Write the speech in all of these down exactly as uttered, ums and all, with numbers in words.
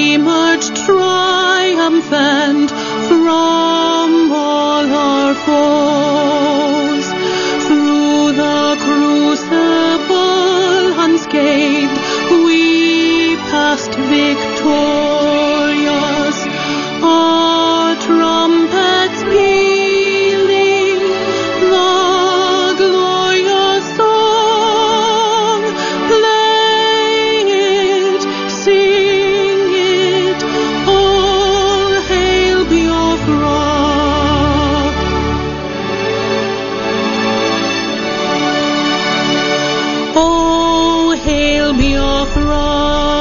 emerged triumphant from all our foes. Through the crucible unscathed, we passed victorious. Our trumpets pealing, the glorious song, play it, sing it, all hail Biafra. Oh, hail Biafra,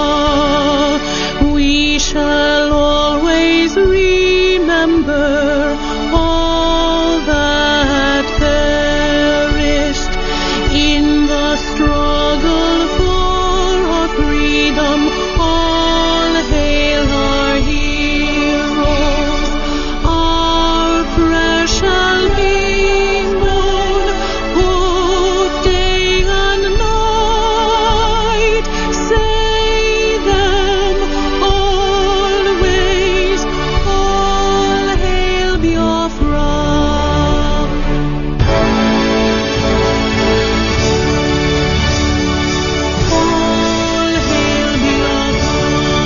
we shall always remember all that perished in the struggle for our freedom. All hail our heroes, our prayers shall be known both day and night. Say them always, all hail Biafra. All hail Biafra.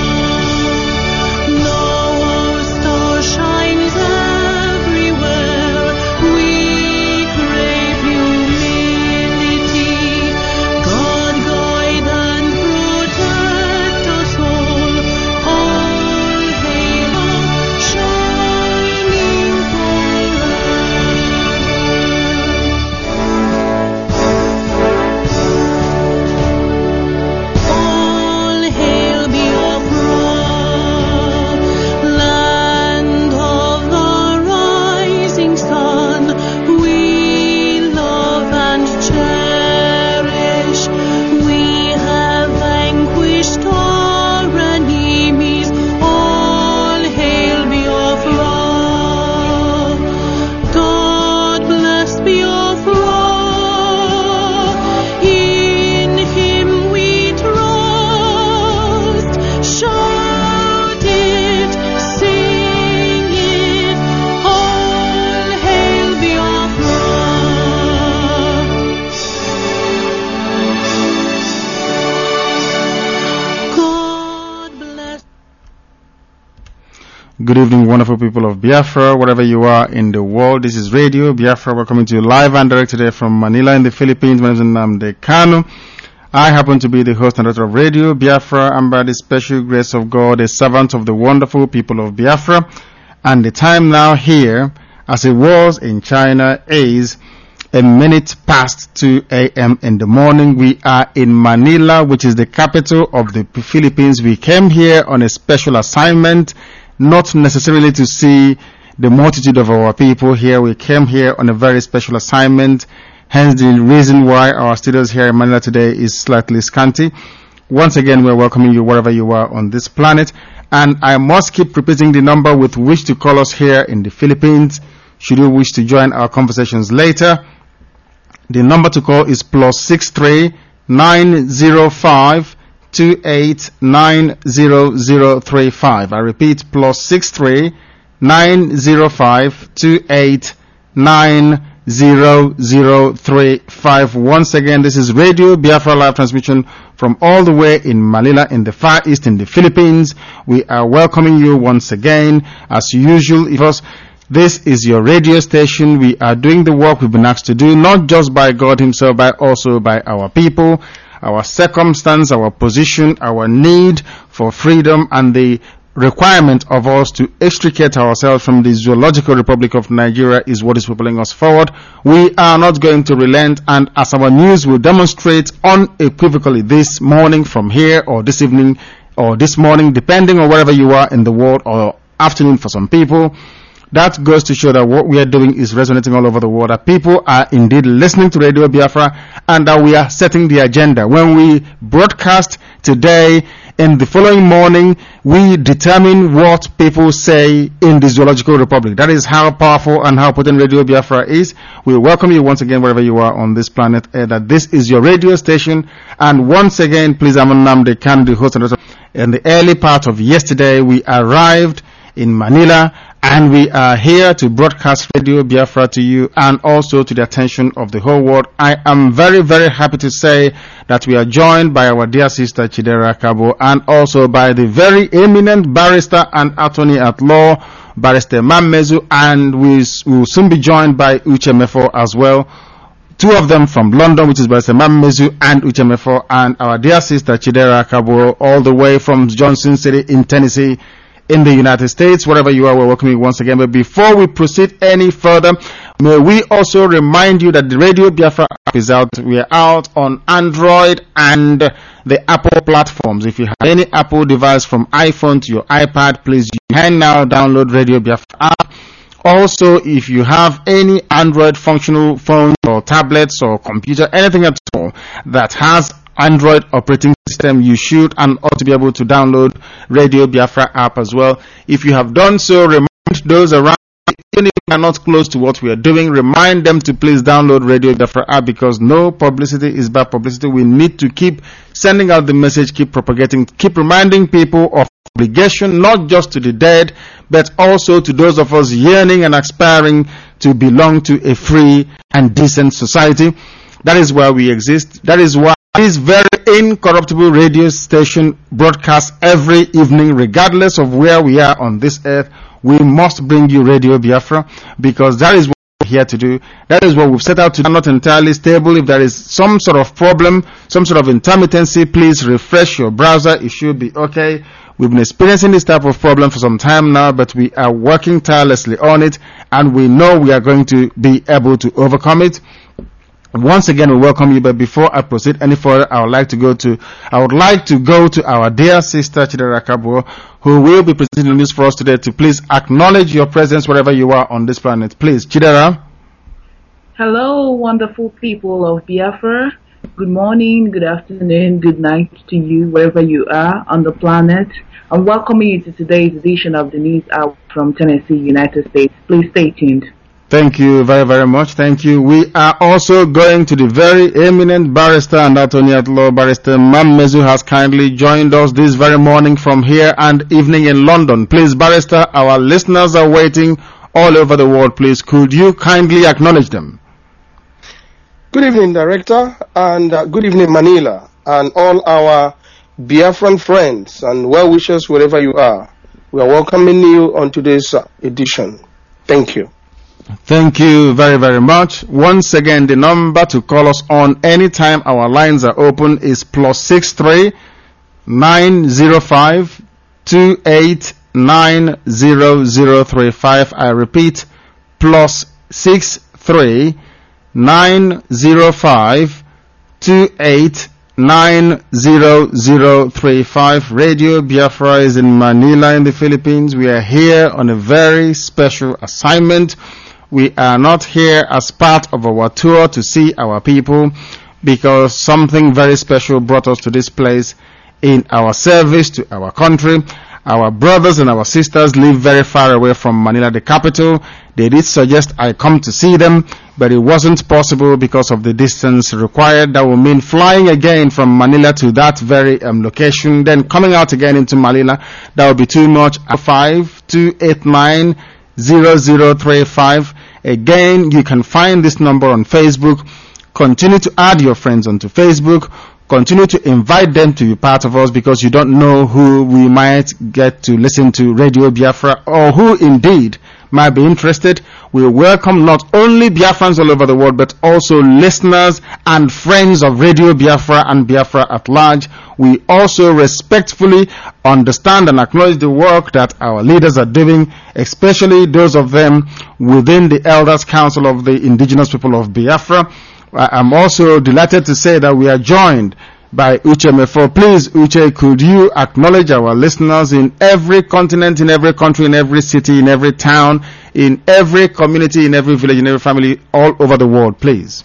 Now our star shines everywhere. We crave humility. God guide and protect us all. All hail our shining All hail Biafra, land of the rising sun. We love and cherish. We have vanquished our enemies. All hail Biafra. God bless Biafra. In Him we trust. Shout it, sing it, all hail Biafra. God bless. Good evening, wonderful people of Biafra, wherever you are in the world. This is Radio Biafra. We're coming to you live and direct today from Manila in the Philippines. My name is Nnamdi Kanu. I happen to be the host and director of Radio Biafra, and by the special grace of God, a servant of the wonderful people of Biafra. And the time now here, as it was in China, is a minute past two a.m. in the morning. We are in Manila, which is the capital of the Philippines. We came here on a special assignment, not necessarily to see the multitude of our people here. We came here on a very special assignment. Hence the reason why our studios here in Manila today is slightly scanty. Once again, we're welcoming you wherever you are on this planet. And I must keep repeating the number with which to call us here in the Philippines, should you wish to join our conversations later. The number to call is plus six three nine zero five two eight nine zero zero three five. I repeat, plus six three nine zero five two eight nine zero zero three five. Once again, this is Radio Biafra live transmission from all the way in Manila in the Far East in the Philippines. We are welcoming you once again. As usual, if us, this is your radio station. We are doing the work we've been asked to do, not just by God Himself, but also by our people, our circumstance, our position, our need for freedom, and the requirement of us to extricate ourselves from the Zoological Republic of Nigeria is what is propelling us forward. We are not going to relent, and as our news will demonstrate unequivocally this morning from here, or this evening, or this morning, depending on wherever you are in the world, or afternoon for some people, that goes to show that what we are doing is resonating all over the world, that people are indeed listening to Radio Biafra, and that we are setting the agenda. When we broadcast today, in the following morning, we determine what people say in the Zoological Republic. That is how powerful and how potent Radio Biafra is. We welcome you once again wherever you are on this planet, uh, that this is your radio station. And once again, please, I'm Nnamdi Kanu, the host and In the early part of yesterday, we arrived in Manila, and we are here to broadcast Radio Biafra to you and also to the attention of the whole world. I am very, very happy to say that we are joined by our dear sister Chidera Kabo and also by the very eminent barrister and attorney at law, Barrister Mammezu, and we will soon be joined by Uchemefo as well. Two of them from London, which is Barrister Mammezu and Uchemefo, and our dear sister Chidera Kabo, all the way from Johnson City in Tennessee, in the United States. Wherever you are, we're welcoming you once again. But before we proceed any further, may we also remind you that the Radio Biafra app is out. We are out on Android and the Apple platforms. If you have any Apple device from iPhone to your iPad, please, you can now download Radio Biafra app. Also, if you have any Android functional phones or tablets or computer, anything at all that has Android operating system, you should and ought to be able to download Radio Biafra app as well. If you have done so, remind those around, even if they are not close to what we are doing, remind them to please download Radio Biafra app, because no publicity is bad publicity. We need to keep sending out the message, keep propagating, keep reminding people of obligation, not just to the dead, but also to those of us yearning and aspiring to belong to a free and decent society. That is why we exist. That is why this very incorruptible radio station broadcasts every evening, regardless of where we are on this earth. We must bring you Radio Biafra, because that is what we're here to do. That is what we've set out to do. Not entirely stable. If there is some sort of problem, some sort of intermittency, please refresh your browser. It should be okay. We've been experiencing this type of problem for some time now, but we are working tirelessly on it, and we know we are going to be able to overcome it. Once again, we welcome you, but before I proceed any further, I would like to go to, I would like to go to our dear sister Chidera Kabo, who will be presenting the news for us today, to please acknowledge your presence wherever you are on this planet. Please, Chidera. Hello, wonderful people of Biafra. Good morning, good afternoon, good night to you, wherever you are on the planet. I'm welcoming you to today's edition of the News Hour from Tennessee, United States. Please stay tuned. Thank you very, very much. Thank you. We are also going to the very eminent barrister and attorney at law, Barrister Mammezu, has kindly joined us this very morning from here and evening in London. Please, Barrister, our listeners are waiting all over the world. Please, could you kindly acknowledge them? Good evening, Director, and uh, good evening, Manila, and all our Biafran friends and well-wishers wherever you are. We are welcoming you on today's uh, edition. Thank you. Thank you very, very much. Once again, the number to call us on anytime our lines are open is plus six three nine zero five two eight nine zero zero three five. I repeat, plus six three nine zero five two eight nine zero zero three five. Radio Biafra is in Manila in the Philippines. We are here on a very special assignment. We are not here as part of our tour to see our people, because something very special brought us to this place in our service to our country. Our brothers and our sisters live very far away from Manila, the capital. They did suggest I come to see them, but it wasn't possible because of the distance required. That would mean flying again from Manila to that very um, location, then coming out again into Manila. That would be too much. five two eight nine zero zero three five. Again, you can find this number on Facebook. Continue to add your friends onto Facebook. Continue to invite them to be part of us, because you don't know who we might get to listen to Radio Biafra, or who indeed might be interested. We welcome not only Biafrans all over the world, but also listeners and friends of Radio Biafra and Biafra at large. We also respectfully understand and acknowledge the work that our leaders are doing, especially those of them within the Elders Council of the Indigenous People of Biafra. I'm also delighted to say that we are joined by Uchemefo. Please, Uche, could you acknowledge our listeners in every continent, in every country, in every city, in every town, in every community, in every village, in every family, all over the world, please?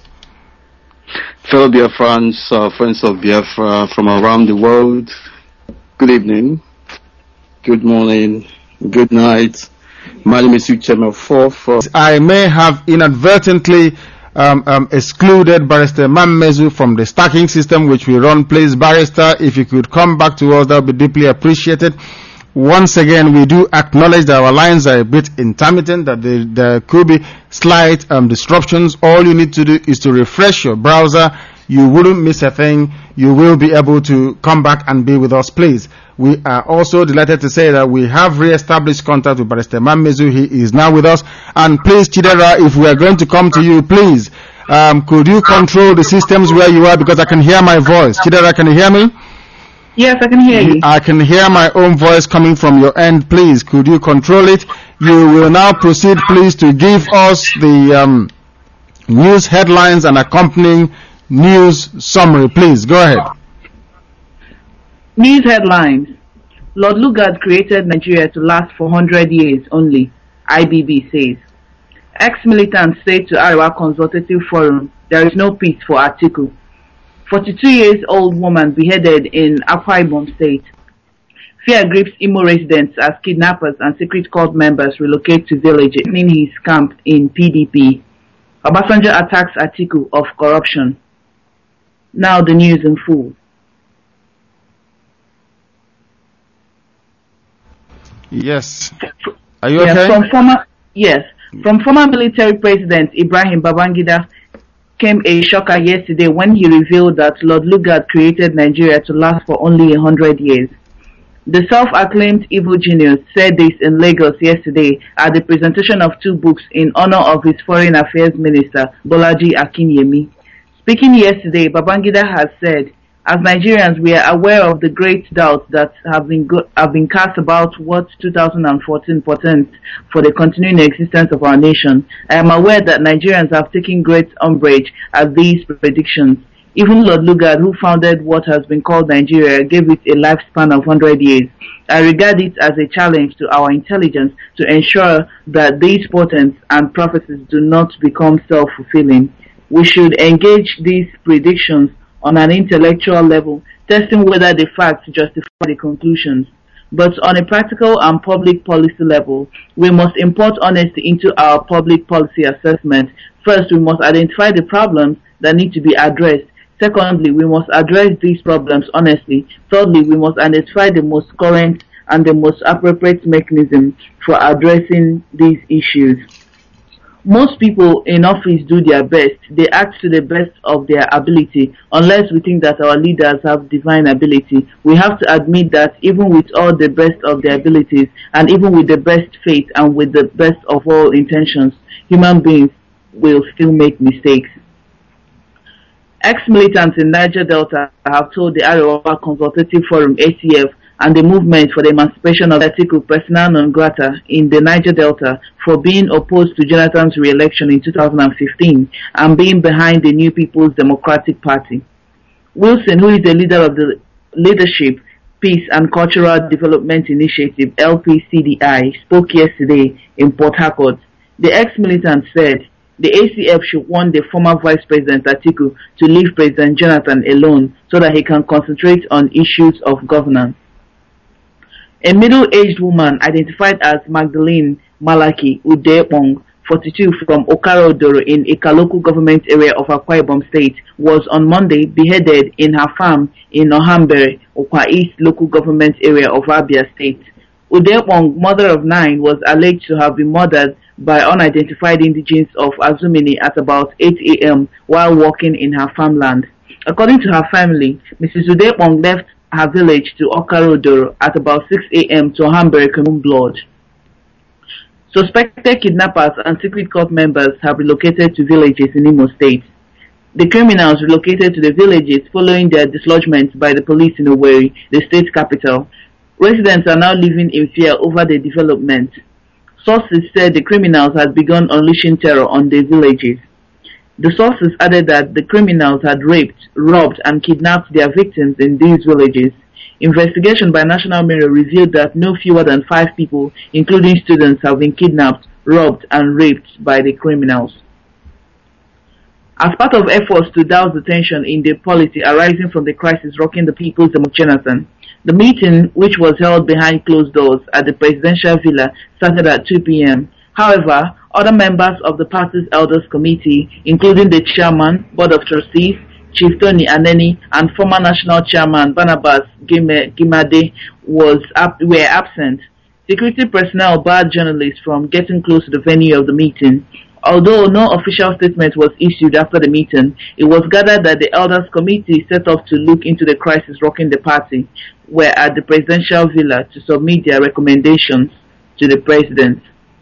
Fellow Biafrans, uh, friends of Biafra from around the world, good evening, good morning, good night. My name is Uchemefo. I may have inadvertently um, um, excluded Barrister Mammezu from the stacking system which we run. Please, Barrister, if you could come back to us, that would be deeply appreciated. Once again, we do acknowledge that our lines are a bit intermittent, that there, there could be slight um, disruptions. All you need to do is to refresh your browser. You wouldn't miss a thing. You will be able to come back and be with us, please. We are also delighted to say that we have re-established contact with Barrister Mammezu. He is now with us. And please, Chidera, if we are going to come to you, please, um, could you control the systems where you are, because I can hear my voice. Chidera, can you hear me? Yes, I can hear you. I can hear my own voice coming from your end. Please, could you control it? You will now proceed, please, to give us the um, news headlines and accompanying news summary. Please, go ahead. News headlines. Lord Lugard created Nigeria to last for one hundred years only, I B B says. Ex-militants say to Arewa Consultative Forum, there is no peace for Atiku. forty-two years old woman beheaded in Akwa Ibom State. Fear grips Imo residents as kidnappers and secret cult members relocate to village in his camp in P D P. Obasanjo attacks Atiku of corruption. Now the news in full. Yes. Are you yes, okay? From former, yes. From former military president Ibrahim Babangida came a shocker yesterday when he revealed that Lord Lugard created Nigeria to last for only a hundred years. The self-acclaimed evil genius said this in Lagos yesterday at the presentation of two books in honor of his foreign affairs minister, Bolaji Akinyemi. Speaking yesterday, Babangida has said, as Nigerians, we are aware of the great doubts that have been go- have been cast about what two thousand fourteen portends for the continuing existence of our nation. I am aware that Nigerians have taken great umbrage at these predictions. Even Lord Lugard, who founded what has been called Nigeria, gave it a lifespan of one hundred years. I regard it as a challenge to our intelligence to ensure that these portents and prophecies do not become self-fulfilling. We should engage these predictions on an intellectual level, testing whether the facts justify the conclusions. But on a practical and public policy level, we must import honesty into our public policy assessment. First, we must identify the problems that need to be addressed. Secondly, we must address these problems honestly. Thirdly, we must identify the most current and the most appropriate mechanism for addressing these issues. Most people in office do their best. They act to the best of their ability, unless we think that our leaders have divine ability. We have to admit that even with all the best of their abilities, and even with the best faith and with the best of all intentions, human beings will still make mistakes. Ex-militants in Niger Delta have told the Arewa Consultative Forum, A C F, and the movement for the emancipation of Atiku persona non grata in the Niger Delta for being opposed to Jonathan's re-election in two thousand fifteen and being behind the New People's Democratic Party. Wilson, who is the leader of the Leadership, Peace and Cultural Development Initiative, L P C D I, spoke yesterday in Port Harcourt. The ex-militant said the A C F should warn the former Vice President Atiku to leave President Jonathan alone so that he can concentrate on issues of governance. A middle-aged woman identified as Magdalene Malaki Udepong, forty-two, from Okaro-Odoro in Ika local government area of Akwa Ibom State, was on Monday beheaded in her farm in Ohambere, Okwa East local government area of Abia State. Udepong, mother of nine, was alleged to have been murdered by unidentified indigenes of Azumini at about eight a.m. while walking in her farmland. According to her family, Missus Udepong left her village to Okaro-Odoro at about six a.m. to Ohambere Blood. Suspected kidnappers and secret cult members have relocated to villages in Imo State. The criminals relocated to the villages following their dislodgement by the police in Owerri, the state capital. Residents are now living in fear over the development. Sources said the criminals had begun unleashing terror on the villages. The sources added that the criminals had raped, robbed, and kidnapped their victims in these villages. Investigation by National Mirror revealed that no fewer than five people, including students, have been kidnapped, robbed, and raped by the criminals. As part of efforts to douse the tension in the polity arising from the crisis rocking the People's Democratic Jonathan, the meeting, which was held behind closed doors at the presidential villa, started at two p.m. However, other members of the party's Elders Committee, including the chairman, Board of Trustees, Chief Tony Aneni, and former National Chairman Barnabas Gimade, was ab- were absent. Security personnel barred journalists from getting close to the venue of the meeting. Although no official statement was issued after the meeting, it was gathered that the Elders Committee set off to look into the crisis rocking the party were at the presidential villa to submit their recommendations to the president.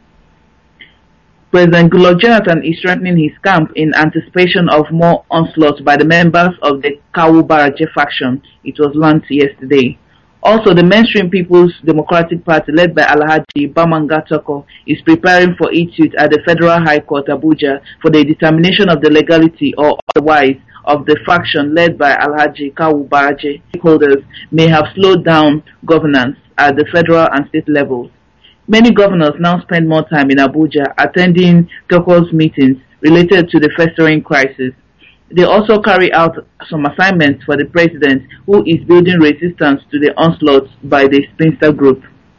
President Goodluck Jonathan is strengthening his camp in anticipation of more onslaught by the members of the Kawu Baraje faction, it was learned yesterday. Also, the mainstream People's Democratic Party, led by Alhaji Bamanga Toko, is preparing for its suit at the Federal High Court, Abuja, for the determination of the legality or otherwise of the faction led by Alhaji Kawu Baraje. Stakeholders may have slowed down governance at the federal and state levels. Many governors now spend more time in Abuja attending Toko's meetings related to the festering crisis. They also carry out some assignments for the president, who is building resistance to the onslaught by the spinster group.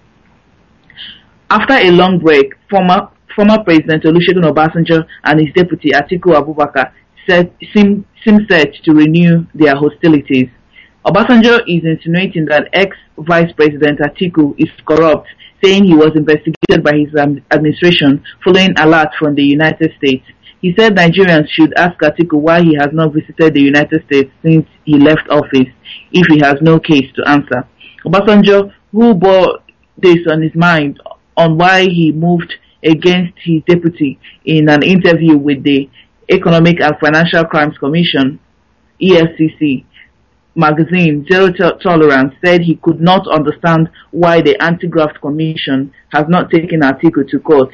After a long break, former former President Olusegun Obasanjo and his deputy Atiku Abubakar said, seem, seem set to renew their hostilities. Obasanjo is insinuating that ex-Vice President Atiku is corrupt, saying he was investigated by his um, administration following alert from the United States. He said Nigerians should ask Atiku why he has not visited the United States since he left office, if he has no case to answer. Obasanjo, who bore this on his mind on why he moved against his deputy in an interview with the Economic and Financial Crimes Commission, E F C C, magazine Zero Tolerance, said he could not understand why the Anti-Graft Commission has not taken Atiku to court.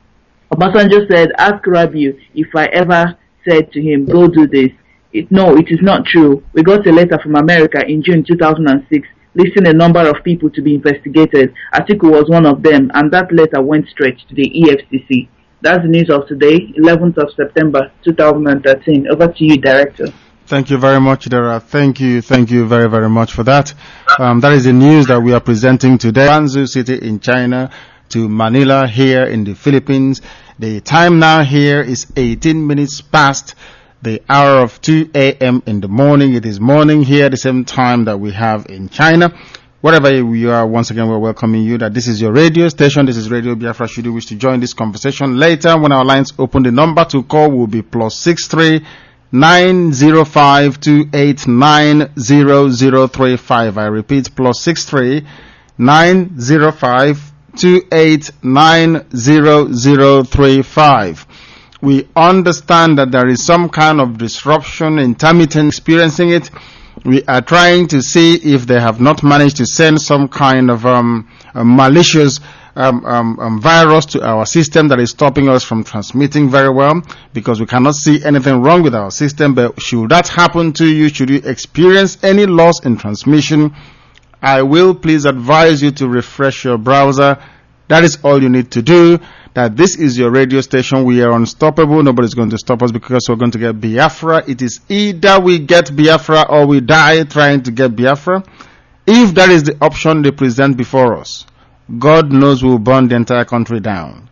Obasanjo said, ask Rabiu if I ever said to him, go do this. It, no, it is not true. We got a letter from America in June two thousand six listing a number of people to be investigated. Atiku was one of them, and that letter went straight to the E F C C. That's the news of today, eleventh of September two thousand thirteen. Over to you, Director. Thank you very much, Dara. Thank you, thank you very, very much for that. Um, that is the news that we are presenting today. Guangzhou City in China to Manila here in the Philippines. The time now here is eighteen minutes past the hour of two a.m. in the morning. It is morning here, the same time that we have in China. Wherever you are, once again, we're welcoming you. That this is your radio station. This is Radio Biafra. Should you wish to join this conversation later, when our lines open, the number to call will be plus six three nine zero five two eight nine zero zero three five. I repeat, plus six three nine zero five two eight nine zero zero three five. We understand that there is some kind of disruption, intermittent experiencing it. We are trying to see if they have not managed to send some kind of um, a malicious um, um, um, virus to our system that is stopping us from transmitting very well, because we cannot see anything wrong with our system. But should that happen to you, should you experience any loss in transmission, I will please advise you to refresh your browser. That is all you need to do. That this is your radio station. We are unstoppable. Nobody's going to stop us because we're going to get Biafra. It is either we get Biafra or we die trying to get Biafra. If that is the option they present before us, God knows we'll burn the entire country down.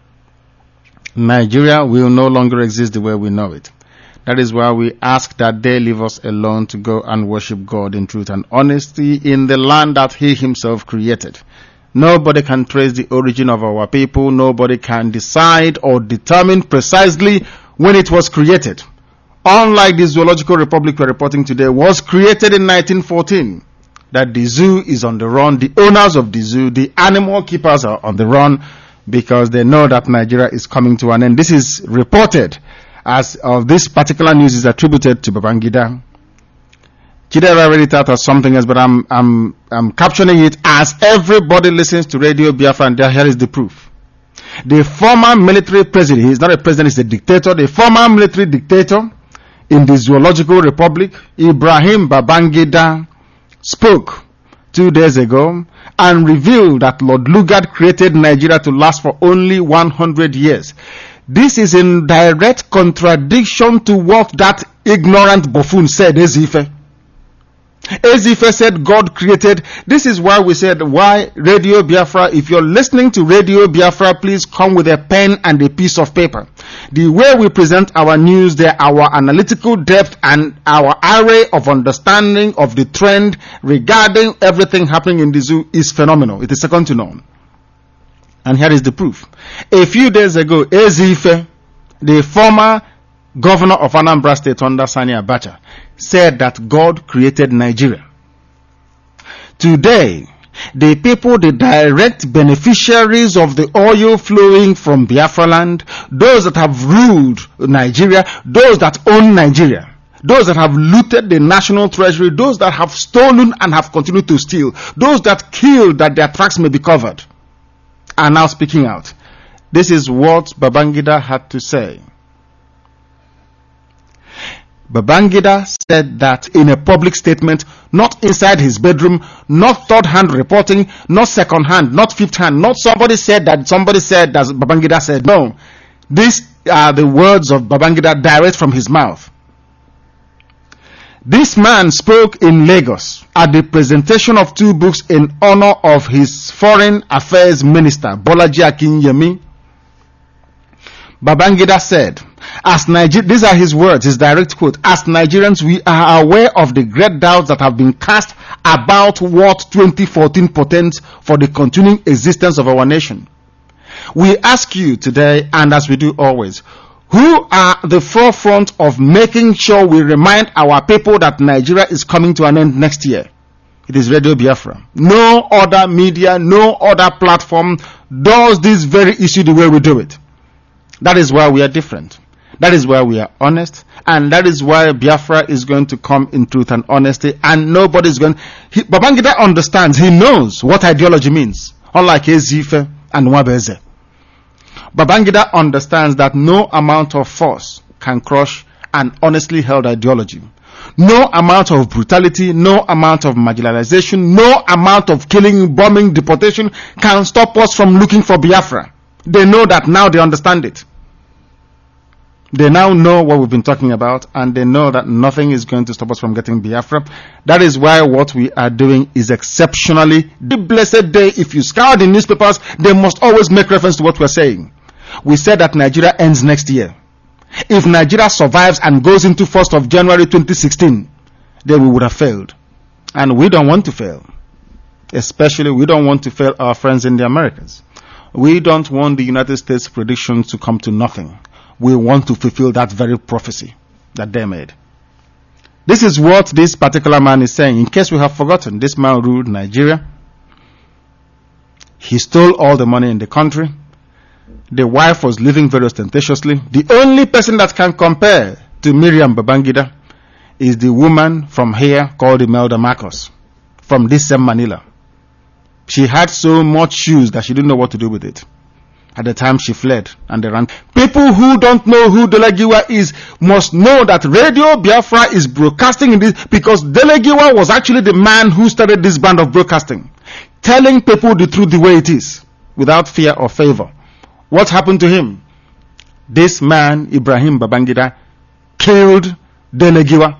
Nigeria will no longer exist the way we know it. That is why we ask that they leave us alone to go and worship God in truth and honesty in the land that He Himself created. Nobody can trace the origin of our people. Nobody can decide or determine precisely when it was created. Unlike the Zoological Republic we're reporting today was created in nineteen fourteen. That the zoo is on the run. The owners of the zoo, the animal keepers are on the run because they know that Nigeria is coming to an end. This is reported as of this particular news is attributed to Babangida. Chidera read it out as something else, but I'm, I'm, I'm captioning it as everybody listens to Radio Biafra, and here is the proof. The former military president, he's not a president, he's a dictator, the former military dictator in the Zoological Republic, Ibrahim Babangida, spoke two days ago and revealed that Lord Lugard created Nigeria to last for only one hundred years. This is in direct contradiction to what that ignorant buffoon said, Ezife. Ezife said God created. This is why we said, why Radio Biafra? If you're listening to Radio Biafra, please come with a pen and a piece of paper. The way we present our news there, our analytical depth and our array of understanding of the trend regarding everything happening in the zoo is phenomenal. It is second to none. And here is the proof. A few days ago, Ezife, the former governor of Anambra State under Sani Abacha, said that God created Nigeria. Today, the people, the direct beneficiaries of the oil flowing from Biafra land, those that have ruled Nigeria, those that own Nigeria, those that have looted the national treasury, those that have stolen and have continued to steal, those that killed that their tracks may be covered, are now speaking out. This is what Babangida had to say. Babangida said that in a public statement, not inside his bedroom, not third-hand reporting, not second-hand, not fifth-hand, not somebody said that somebody said that Babangida said. No. These are the words of Babangida direct from his mouth. This man spoke in Lagos at the presentation of two books in honor of his foreign affairs minister, Bolaji Akinyemi. Babangida said, as Niger- these are his words, his direct quote, as Nigerians, we are aware of the great doubts that have been cast about what twenty fourteen portends for the continuing existence of our nation. We ask you today, and as we do always, who are the forefront of making sure we remind our people that Nigeria is coming to an end next year? It is Radio Biafra. No other media, no other platform does this very issue the way we do it. That is why we are different. That is why we are honest. And that is why Biafra is going to come in truth and honesty. And nobody is going... He, Babangida understands. He knows what ideology means. Unlike Ezife and Nwabeze. Babangida understands that no amount of force can crush an honestly held ideology. No amount of brutality, no amount of marginalization, no amount of killing, bombing, deportation can stop us from looking for Biafra. They know that now, they understand it. They now know what we've been talking about, and they know that nothing is going to stop us from getting Biafra. That is why what we are doing is exceptionally the blessed day. If you scour the newspapers, they must always make reference to what we're saying. We said that Nigeria ends next year. If Nigeria survives and goes into first of January twenty sixteen, then we would have failed. And we don't want to fail. Especially, we don't want to fail our friends in the Americas. We don't want the United States predictions to come to nothing. We want to fulfill that very prophecy that they made. This is what this particular man is saying. In case we have forgotten, this man ruled Nigeria. He stole all the money in the country. The wife was living very ostentatiously. The only person that can compare to Miriam Babangida is the woman from here called Imelda Marcos, from this same Manila. She had so much shoes that she didn't know what to do with it. At the time she fled and they ran. People who don't know who Delegiwa is must know that Radio Biafra is broadcasting in this because Delegiwa was actually the man who started this band of broadcasting, telling people the truth the way it is, without fear or favor. What happened to him? This man, Ibrahim Babangida, killed Delegiwa.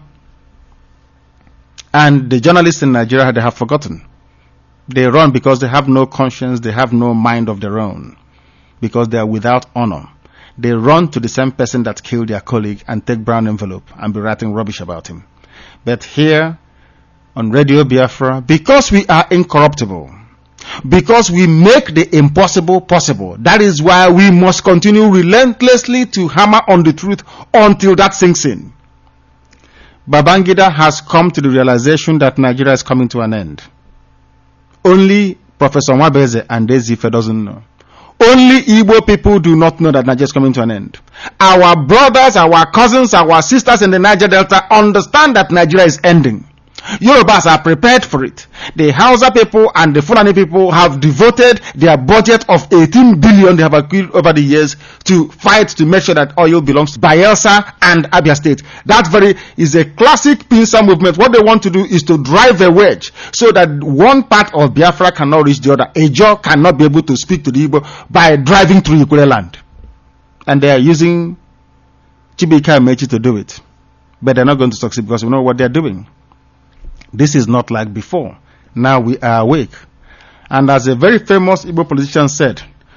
And the journalists in Nigeria, they have forgotten. They run because they have no conscience, they have no mind of their own. Because they are without honor. They run to the same person that killed their colleague and take brown envelope and be writing rubbish about him. But here on Radio Biafra, because we are incorruptible, because we make the impossible possible, that is why we must continue relentlessly to hammer on the truth until that sinks in. Babangida has come to the realization that Nigeria is coming to an end. Only Professor Nwabeze and Ezife doesn't know. Only Igbo people do not know that Nigeria is coming to an end. Our brothers, our cousins, our sisters in the Niger Delta understand that Nigeria is ending. Yorubas are prepared for it. The Hausa people and the Fulani people have devoted their budget of eighteen billion they have accrued over the years to fight to make sure that oil belongs to Bayelsa and Abia State. That very is a classic pincer movement. What they want to do is to drive a wedge so that one part of Biafra cannot reach the other. Ejo cannot be able to speak to the Igbo by driving through Ikure land. And they are using Chibika Mechi to do it. But they're not going to succeed because we know what they're doing. This is not like before. Now we are awake. And as a very famous Igbo politician said,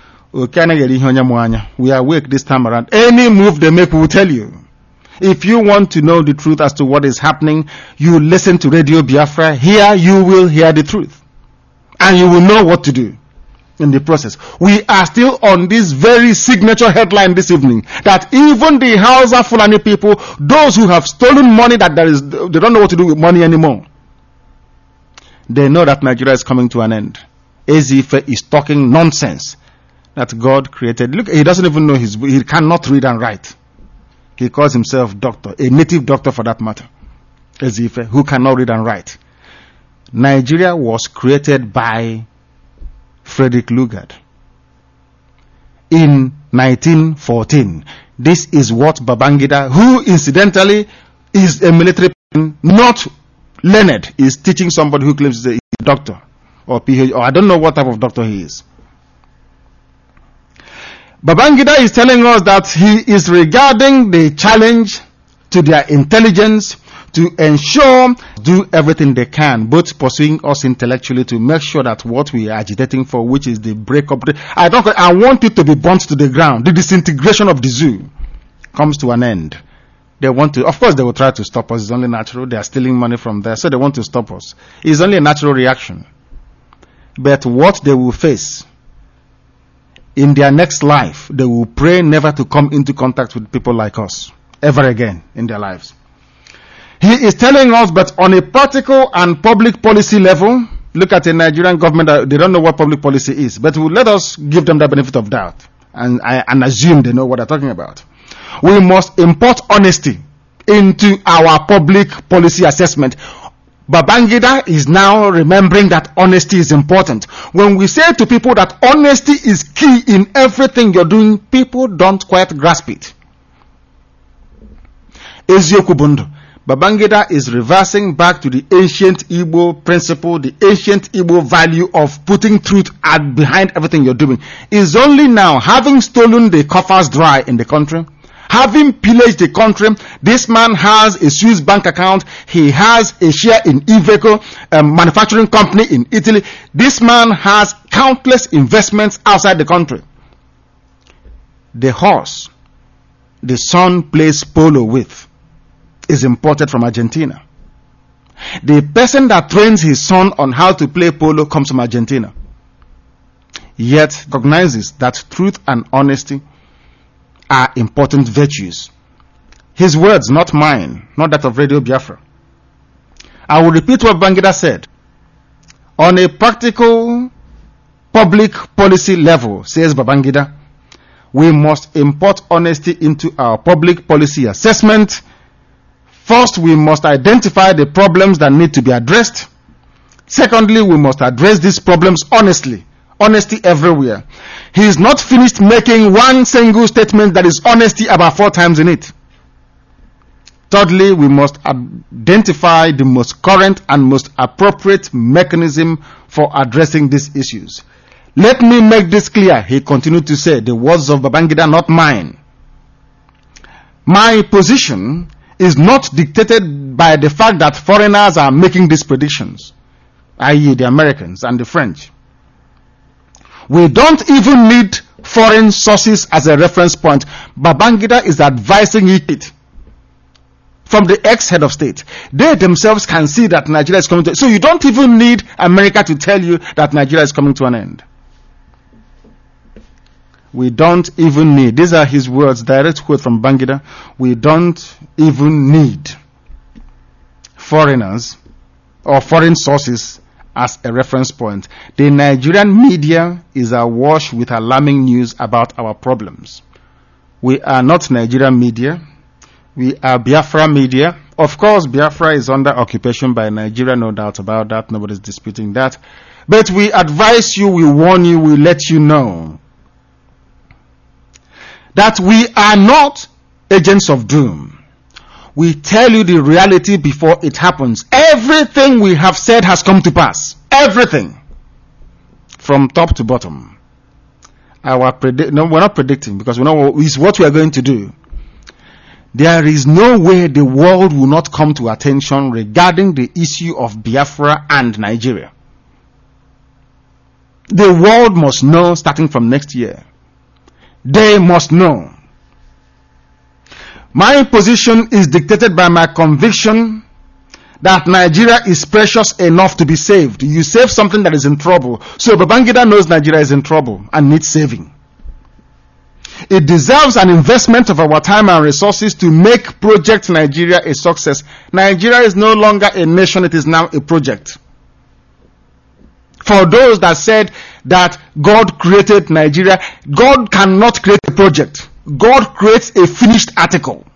we are awake this time around. Any move they make, we will tell you. If you want to know the truth as to what is happening, you listen to Radio Biafra. Here you will hear the truth. And you will know what to do in the process. We are still on this very signature headline this evening, that even the Hausa Fulani people, those who have stolen money, that there is, they don't know what to do with money anymore. They know that Nigeria is coming to an end. Ezife is talking nonsense that God created. Look, he doesn't even know his, he cannot read and write. He calls himself doctor, a native doctor for that matter. Ezife, who cannot read and write. Nigeria was created by Frederick Lugard in nineteen fourteen. This is what Babangida, who incidentally is a military person, not learned, is teaching somebody who claims he's a doctor or PhD, or I don't know what type of doctor he is. Babangida is telling us that he is regarding the challenge to their intelligence to ensure, do everything they can, both pursuing us intellectually to make sure that what we are agitating for, which is the breakup, I don't, I want it to be burnt to the ground, the disintegration of the zoo, comes to an end. They want to, of course they will try to stop us, it's only natural, they are stealing money from there, so they want to stop us. It's only a natural reaction. But what they will face in their next life, they will pray never to come into contact with people like us ever again in their lives. He is telling us, but on a practical and public policy level, look at the Nigerian government, they don't know what public policy is, but we'll let us give them the benefit of doubt and, and assume they know what they're talking about. We must import honesty into our public policy assessment. Babangida is now remembering that honesty is important. When we say to people that honesty is key in everything you're doing, people don't quite grasp it. Eziokubundo. Babangida is reversing back to the ancient Igbo principle, the ancient Igbo value of putting truth at behind everything you're doing. Is only now, having stolen the coffers dry in the country, having pillaged the country, this man has a Swiss bank account, he has a share in Iveco, a manufacturing company in Italy. This man has countless investments outside the country. The horse the son plays polo with is imported from Argentina. The person that trains his son on how to play polo comes from Argentina. Yet recognizes that truth and honesty are important virtues. His words, not mine, not that of Radio Biafra. I will repeat what Babangida said. On a practical public policy level, says Babangida, we must import honesty into our public policy assessment. First, we must identify the problems that need to be addressed. Secondly, we must address these problems honestly. Honesty everywhere. He is not finished making one single statement that is honesty about four times in it. Thirdly, we must identify the most current and most appropriate mechanism for addressing these issues. Let me make this clear, he continued to say, the words of Babangida, not mine. My position is not dictated by the fact that foreigners are making these predictions, that is the Americans and the French. We don't even need foreign sources as a reference point. Babangida is advising it from the ex-head of state. They themselves can see that Nigeria is coming to, so you don't even need America to tell you that Nigeria is coming to an end. We don't even need, these are his words, direct quote from Babangida, we don't even need foreigners or foreign sources as a reference point. The Nigerian media is awash with alarming news about our problems. We are not Nigerian media. We are Biafra media. Of course, Biafra is under occupation by Nigeria, no doubt about that. Nobody's disputing that. But we advise you, we warn you, we let you know that we are not agents of doom. We tell you the reality before it happens. Everything we have said has come to pass. Everything. From top to bottom. Our predict, no, we're not predicting because we know it's what we are going to do. there is no way the world will not come to attention regarding the issue of Biafra and Nigeria. The world must know starting from next year. They must know. My position is dictated by my conviction that Nigeria is precious enough to be saved. You save something that is in trouble. So Babangida knows Nigeria is in trouble and needs saving. It deserves an investment of our time and resources to make Project Nigeria a success. Nigeria is no longer a nation, it is now a project. For those that said that God created Nigeria, God cannot create a project. God creates a finished article.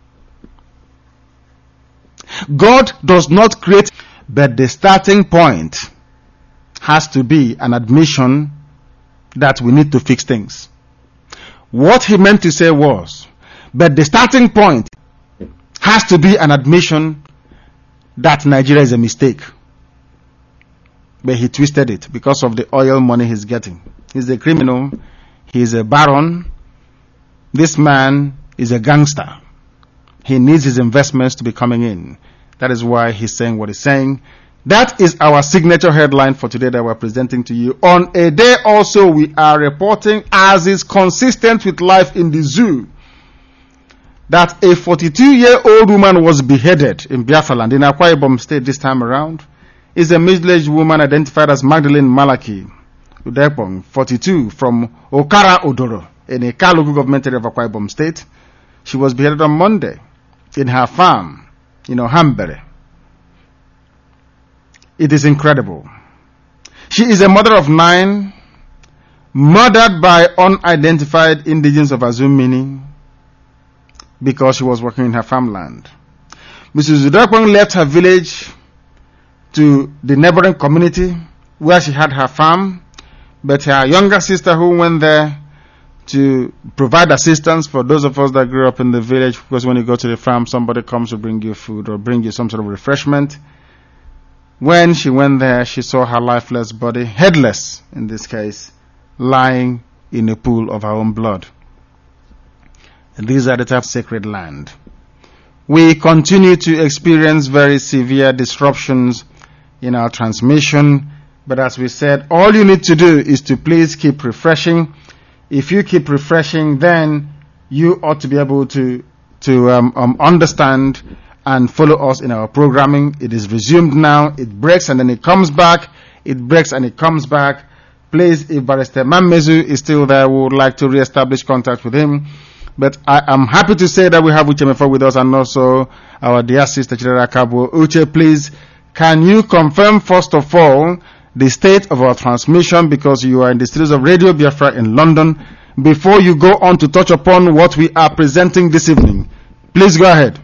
God does not create, but the starting point has to be an admission that we need to fix things. What he meant to say was, but the starting point has to be an admission that Nigeria is a mistake. But he twisted it because of the oil money he's getting. He's a criminal. He's a baron. This man is a gangster. He needs his investments to be coming in. That is why he's saying what he's saying. That is our signature headline for today that we're presenting to you. On a day also we are reporting, as is consistent with life in the zoo, that a forty-two-year-old woman was beheaded in Biafra land in Akwa Ibom State this time around. Is a middle-aged woman identified as Magdalene Malaki Udepong, forty-two, from Okara Odoro in a local government area of Akwa Ibom State. She was beheaded on Monday in her farm, in Ohambere. It is incredible. She is a mother of nine, murdered by unidentified indigenes of Azumini because she was working in her farmland. Missus Udepong left her village to the neighboring community where she had her farm, but her younger sister, who went there to provide assistance for those of us that grew up in the village, because when you go to the farm, somebody comes to bring you food or bring you some sort of refreshment. When she went there, she saw her lifeless body, headless in this case, lying in a pool of her own blood. And these are the type of sacred land. We continue to experience very severe disruptions in our transmission, but as we said, all you need to do is to please keep refreshing. If you keep refreshing, then you ought to be able to to um, um, understand and follow us in our programming. It is resumed now. It breaks and then it comes back. It breaks and it comes back. Please, if Barrister Mamezu is still there, we would like to re-establish contact with him. But I am happy to say that we have Uche Mefo with us and also our dear sister Chidera Kabo. Uche, please, can you confirm first of all the state of our transmission, because you are in the studios of Radio Biafra in London, before you go on to touch upon what we are presenting this evening? Please go ahead.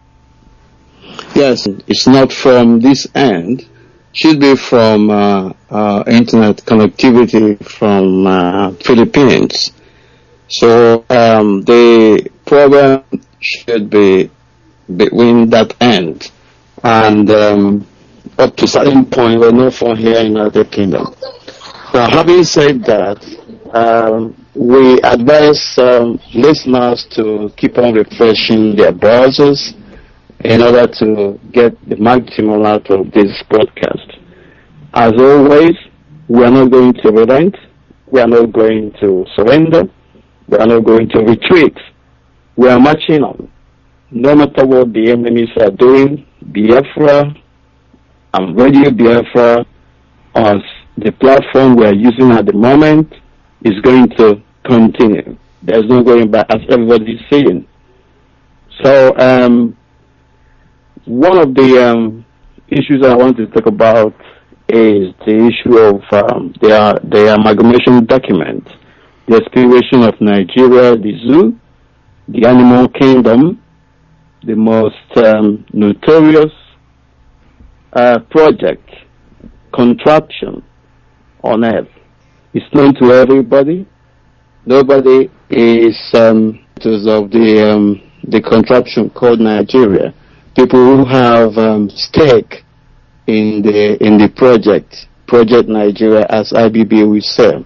Yes, it's not from this end. Should be from uh, uh, internet connectivity from uh, Philippines. So um, the problem should be between that end and um, up to a certain point we're not from here in the United Kingdom. Now, having said that, um, we advise um, listeners to keep on refreshing their browsers in order to get the maximum out of this broadcast. As always, we are not going to relent, we are not going to surrender, we are not going to retreat. We are marching on. No matter what the enemies are doing, Biafra and Radio Biafra as the platform we are using at the moment is going to continue. There's no going back, as everybody is saying. So, um, one of the um, issues I want to talk about is the issue of um, the, the amalgamation document, the aspiration of Nigeria, the zoo, the animal kingdom, the most um, notorious uh, project, contraption on earth. It's known to everybody. Nobody is um, of the um, the contraption called Nigeria. People who have um, stake in the in the project, Project Nigeria, as I B B will say.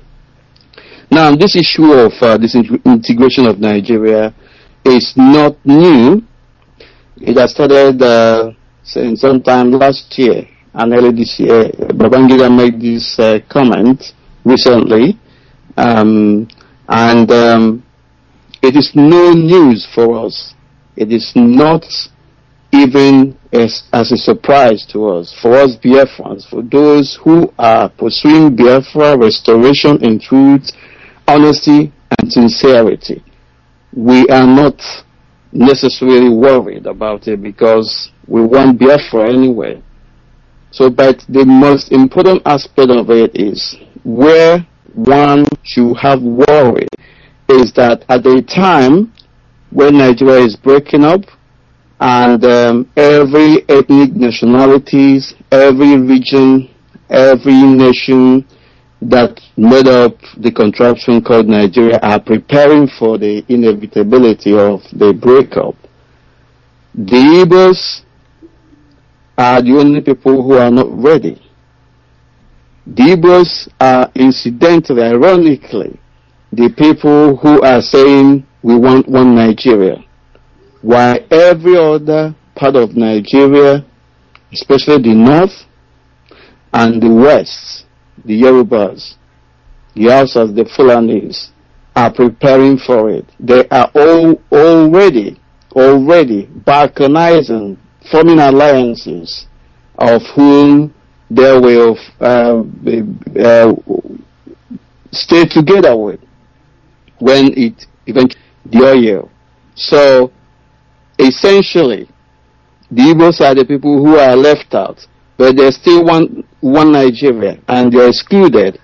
Now, this issue of uh, this integration of Nigeria is not new. it has started uh, since sometime last year and early this year. Babangida made this uh, comment recently, um, and um, it is no news for us. It is not even as, as a surprise to us, for us Biafrans, for those who are pursuing Biafra restoration in truth, honesty, and sincerity. We are not necessarily worried about it because we want Biafra anyway. So, but the most important aspect of it is where one should have worry is that at the time when Nigeria is breaking up and um, every ethnic nationalities, every region, every nation that made up the contraption called Nigeria are preparing for the inevitability of the breakup, the Igbos are the only people who are not ready. The Igbos are incidentally, ironically, the people who are saying we want one Nigeria, while every other part of Nigeria, especially the north and the west, the Yorubas, the Hausas, the Fulanis, are preparing for it. They are all already, already balkanizing, forming alliances of whom they will uh, uh, stay together with when it eventually the oil. So essentially, the Igbos are the people who are left out, but there's still one one Nigeria, and they're excluded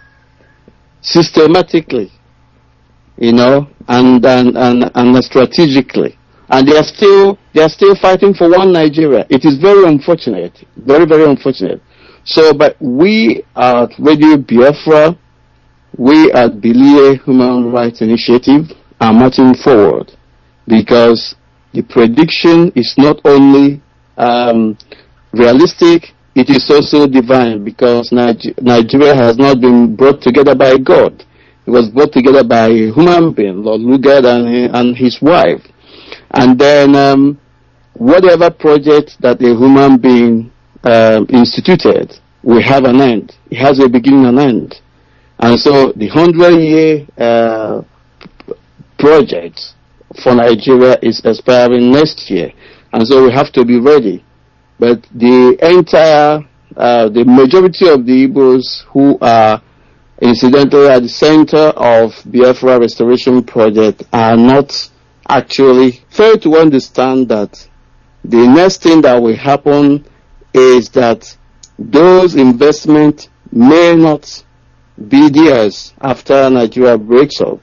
systematically, you know, and and and, and strategically, and they are still they are still fighting for one Nigeria. It is very unfortunate, very very unfortunate. So, but we at Radio Biafra, we at Bilie Human Rights Initiative are marching forward because the prediction is not only um, realistic, it is also divine, because Niger- Nigeria has not been brought together by God. It was brought together by a human being, Lord Lugard and, and his wife. And then um, whatever project that a human being um, instituted will have an end. It has a beginning and end. And so the hundred-year uh, project for Nigeria is expiring next year. And so we have to be ready. But the entire, uh, the majority of the Igbos who are incidentally at the center of Biafra Restoration Project are not actually fail to understand that the next thing that will happen is that those investments may not be theirs after Nigeria breaks up,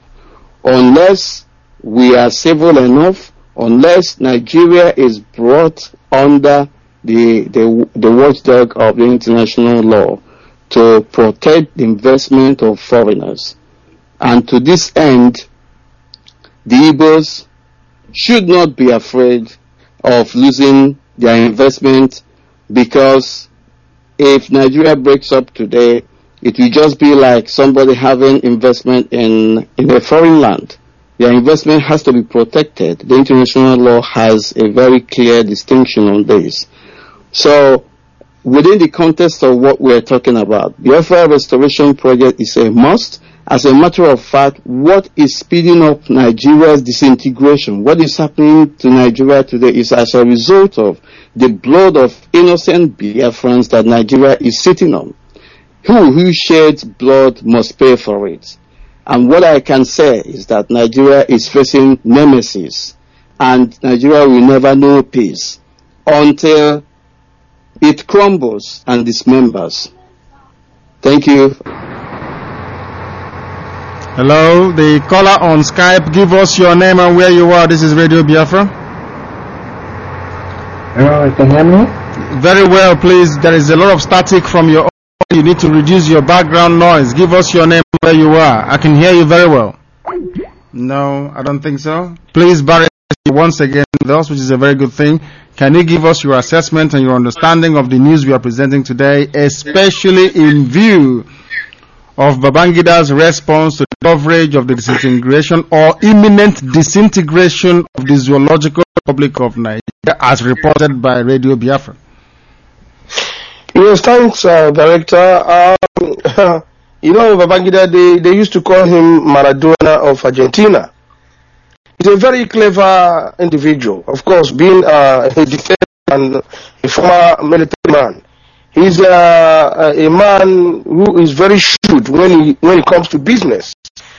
unless we are civil enough, unless Nigeria is brought under the, the, the watchdog of the international law to protect the investment of foreigners. And to this end, the Igbos should not be afraid of losing their investment, because if Nigeria breaks up today, it will just be like somebody having investment in, in a foreign land. Their investment has to be protected. The international law has a very clear distinction on this. So, within the context of what we're talking about, the Biafra Restoration Project is a must. As a matter of fact, what is speeding up Nigeria's disintegration, what is happening to Nigeria today, is as a result of the blood of innocent Biafrans that Nigeria is sitting on. Who who sheds blood must pay for it. And what I can say is that Nigeria is facing nemesis, and Nigeria will never know peace until it crumbles and dismembers. Thank you. Hello, the caller on Skype, give us your name and where you are. This is Radio Biafra. Hello, can you hear me? Very well, please. There is a lot of static from your audio. You need to reduce your background noise. Give us your name and where you are. I can hear you very well. No, I don't think so. Please, Barry, once again with us, which is a very good thing. Can you give us your assessment and your understanding of the news we are presenting today, especially in view of Babangida's response to the coverage of the disintegration or imminent disintegration of the Zoological Republic of Nigeria? as reported by Radio Biafra. Yes, thanks, uh, Director. Um, you know, Babangida, they, they used to call him Maradona of Argentina. He's a very clever individual. Of course, being uh, a defender and a former military man. He's uh, a man who is very shrewd when he, when it comes to business.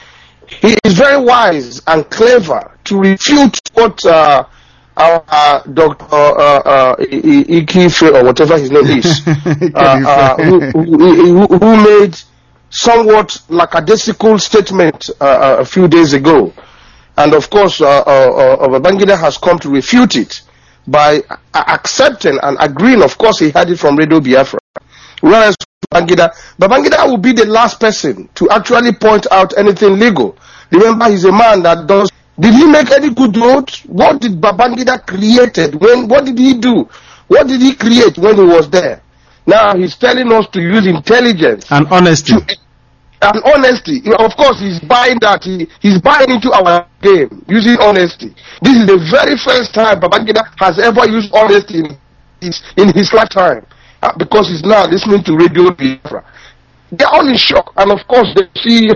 He is very wise and clever to refute what uh, our uh, Doctor Uh, uh, Ikife, or whatever his name is, uh, uh, who, who, who made somewhat lackadaisical statement uh, a few days ago. And of course, uh, uh, uh, Babangida has come to refute it by accepting and agreeing. Of course, he had it from Radio Biafra. Whereas Babangida, Babangida will be the last person to actually point out anything legal. Remember, he's a man that does. Did he make any good roads? What did Babangida created? When? What did he do? What did he create when he was there? Now he's telling us to use intelligence and honesty. To, and honesty. Of course, he's buying that. He, he's buying into our game using honesty. This is the very first time Babangida has ever used honesty in his, in his lifetime, uh, because he's now listening to Radio Biafra. They're all in shock, and of course they see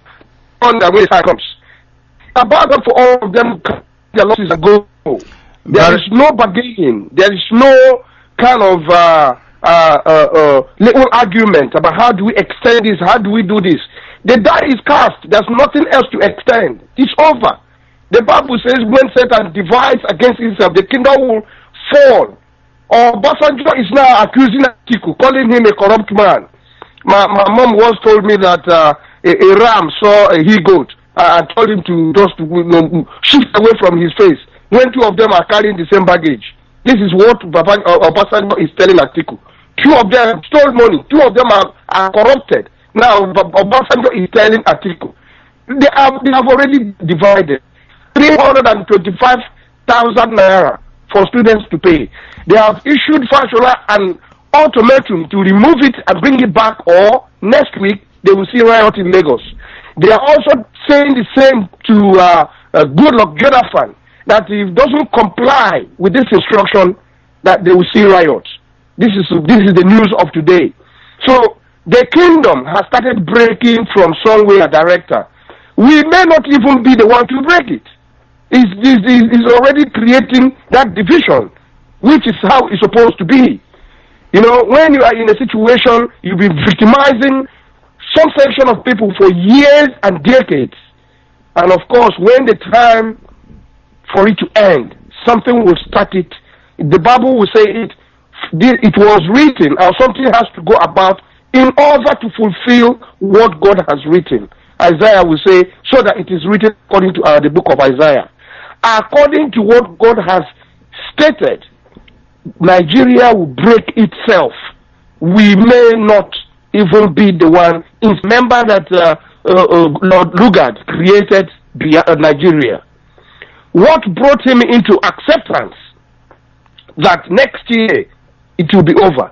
on their way time comes. About them, for all of them, their losses are go. There is no bargaining. There is no kind of uh, uh, uh, uh, little argument about how do we extend this, how do we do this. The die is cast. There's nothing else to extend. It's over. The Bible says when Satan divides against himself, the kingdom will fall. Or Obasanjo is now accusing Atiku, calling him a corrupt man. My, my mom once told me that uh, a, a ram saw a he-goat. I told him to just you know, shift away from his face when two of them are carrying the same baggage. This is what Obasanjo is telling Atiku. Two of them stole money. Two of them are, are corrupted. Now Obasanjo is telling Atiku. They have, they have already divided three hundred twenty-five thousand naira for students to pay. They have issued Fashola an ultimatum to remove it and bring it back, or next week they will see riot in Lagos. They are also saying the same to uh, uh, Goodluck Jonathan, that if he doesn't comply with this instruction, that they will see riots. This is this is the news of today. So the kingdom has started breaking from somewhere, Director. We may not even be the one to break it. It's, it's, it's already creating that division, which is how it's supposed to be. You know, when you are in a situation, you've been victimizing some section of people for years and decades. And of course, when the time for it to end, something will start it. The Bible will say it, it was written, or something has to go about in order to fulfill what God has written. Isaiah will say, so that it is written according to uh, the book of Isaiah. According to what God has stated, Nigeria will break itself. We may not even be the one. Remember that uh, uh, uh, Lord Lugard created Nigeria. What brought him into acceptance that next year it will be over?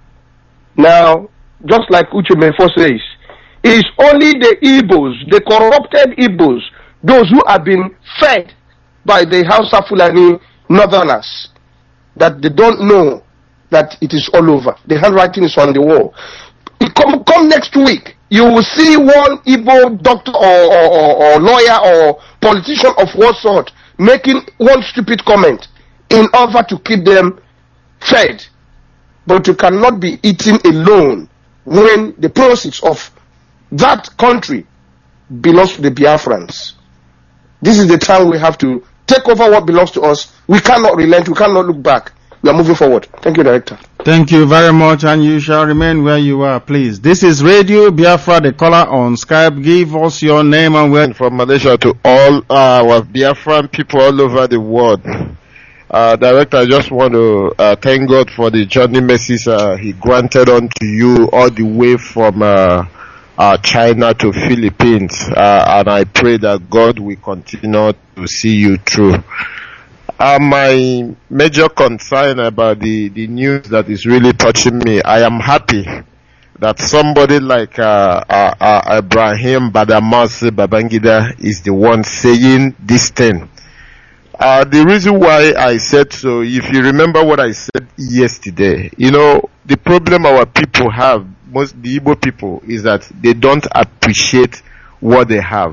Now, just like Uche Mefo says, it's only the Igbos, the corrupted Igbos, those who have been fed by the Hausa Fulani northerners, that they don't know that it is all over. The handwriting is on the wall. Come, come next week, you will see one Igbo doctor or, or, or, or lawyer or politician of what sort making one stupid comment in order to keep them fed. But you cannot be eating alone when the proceeds of that country belongs to the Biafrans. This is the time we have to take over what belongs to us. We cannot relent, we cannot look back. We are moving forward. Thank you, Director. Thank you very much, and you shall remain where you are, please. This is Radio Biafra, the caller on Skype. Give us your name and where. From Malaysia to all our Biafran people all over the world. Uh, Director, I just want to uh, thank God for the journey mercies uh, He granted unto you all the way from uh, uh, China to Philippines, uh, and I pray that God will continue to see you through. Uh, my major concern about the, the news that is really touching me, I am happy that somebody like uh, uh, uh, Ibrahim Badamasi Babangida is the one saying this thing. Uh, the reason why I said so, if you remember what I said yesterday, you know, the problem our people have, most the Igbo people, is that they don't appreciate what they have.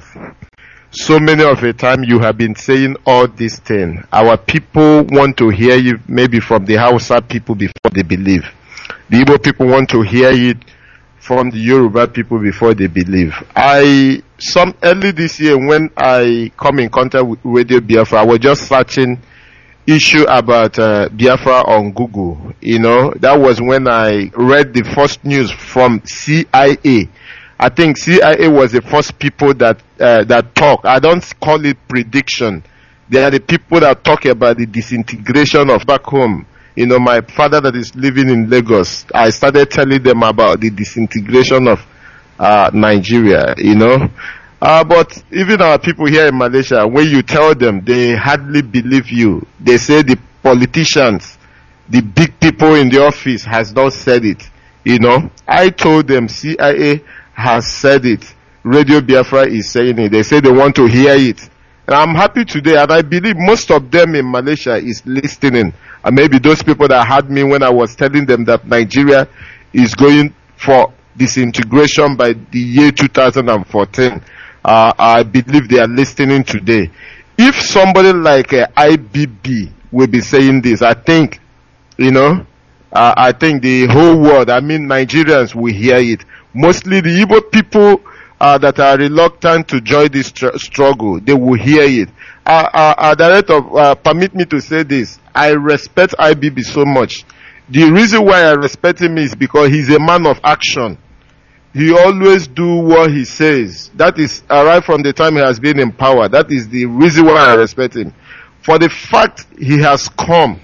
So many of the time you have been saying all these things. Our people want to hear you maybe from the Hausa people before they believe. The Igbo people want to hear it from the Yoruba people before they believe. I, some early this year when I come in contact with Radio Biafra, I was just searching issue about uh, Biafra on Google. You know, that was when I read the first news from C I A. I think C I A was the first people that uh, that talk. I don't call it prediction. They are the people that talk about the disintegration of back home. You know, my father that is living in Lagos, I started telling them about the disintegration of uh, Nigeria, you know. Uh, but even our people here in Malaysia, when you tell them, they hardly believe you. They say the politicians, the big people in the office has not said it, you know. I told them C I A has said it. Radio Biafra is saying it. They say they want to hear it. And I'm happy today, and I believe most of them in Malaysia is listening. And maybe those people that had me when I was telling them that Nigeria is going for disintegration by the year two thousand fourteen. Uh, I believe they are listening today. If somebody like uh, I B B will be saying this, I think, you know, uh, I think the whole world, I mean Nigerians will hear it. Mostly the Igbo people uh, that are reluctant to join this tr- struggle, they will hear it. Uh, uh, uh, Director, uh, permit me to say this. I respect I B B so much. The reason why I respect him is because he's a man of action. He always do what he says. That is uh, right from the time he has been in power. That is the reason why I respect him. For the fact he has come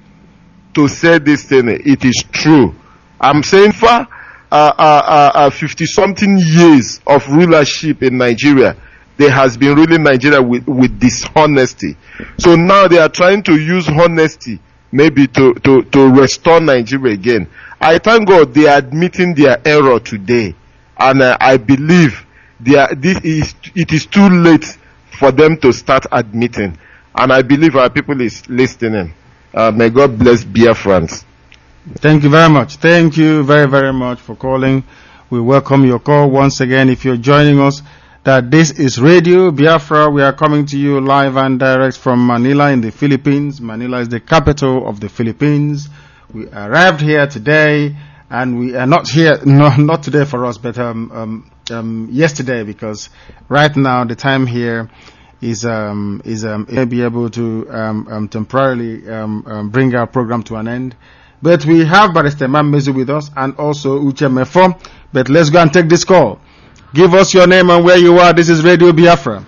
to say this thing, it is true. I'm saying for uh, uh, uh, uh, fifty something years of rulership in Nigeria, there has been ruling Nigeria with, with dishonesty. So now they are trying to use honesty maybe to, to, to restore Nigeria again. I thank God they are admitting their error today. And uh, I believe they are, this is, it is too late for them to start admitting. And I believe our people is listening. Uh, may God bless Biafrans. Thank you very much. Thank you very, very much for calling. We welcome your call once again. If you're joining us, that this is Radio Biafra. We are coming to you live and direct from Manila in the Philippines. Manila is the capital of the Philippines. We arrived here today, and we are not here, no, not today for us, but um, um, um, yesterday, because right now the time here is um, is um, may be able to um, um, temporarily um, um, bring our program to an end. But we have Barrister Mammezu with us, and also Uche Mefo. But let's go and take this call. Give us your name and where you are. This is Radio Biafra.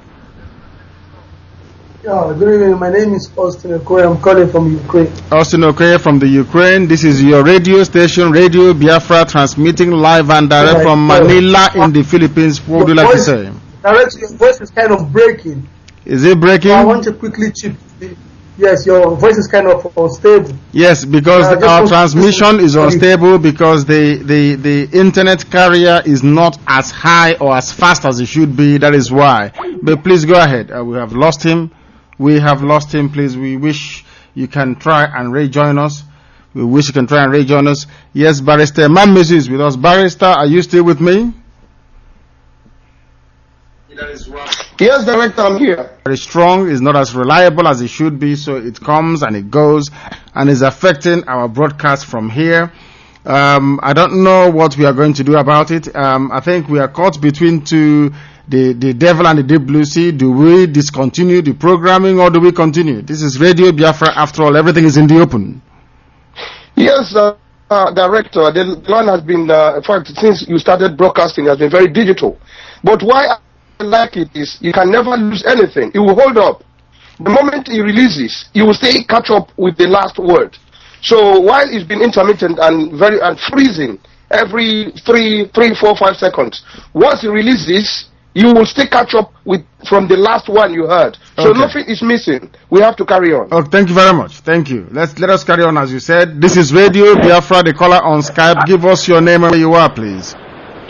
Yeah, good evening. My name is Austin Okoye. I'm calling from Ukraine. Austin Okoye from the Ukraine. This is your radio station, Radio Biafra, transmitting live and direct Yeah, from yeah. Manila in the Philippines. What would you like to say? Directly, your voice is kind of breaking. Is it breaking? So I want to quickly chip. Yes, your voice is kind of unstable. Yes, because Uh, just our want to- transmission is unstable because the, the, the internet carrier is not as high or as fast as it should be. That is why. But please go ahead. Uh, we have lost him. We have lost him. Please, we wish you can try and rejoin us. We wish you can try and rejoin us. Yes, Barrister Mammezu is with us. Barrister, are you still with me? Yes, Director, I'm here. Very strong, is not as reliable as it should be, so it comes and it goes and is affecting our broadcast from here. Um, I don't know what we are going to do about it. Um, I think we are caught between two, the, the devil and the deep blue sea. Do we discontinue the programming or do we continue? This is Radio Biafra. After all, everything is in the open. Yes, uh, uh, Director, the line has been, uh, in fact, since you started broadcasting, has been very digital. But why I like it is you can never lose anything. It will hold up. The moment he releases, you will stay catch up with the last word. So while it's been intermittent and very and freezing every three, three, four, five seconds, once he releases, you will stay catch up with from the last one you heard. So Okay. nothing is missing. We have to carry on. Oh, thank you very much. Thank you. Let's let us carry on as you said. This is Radio Biafra, the caller on Skype. Give us your name and where you are, please.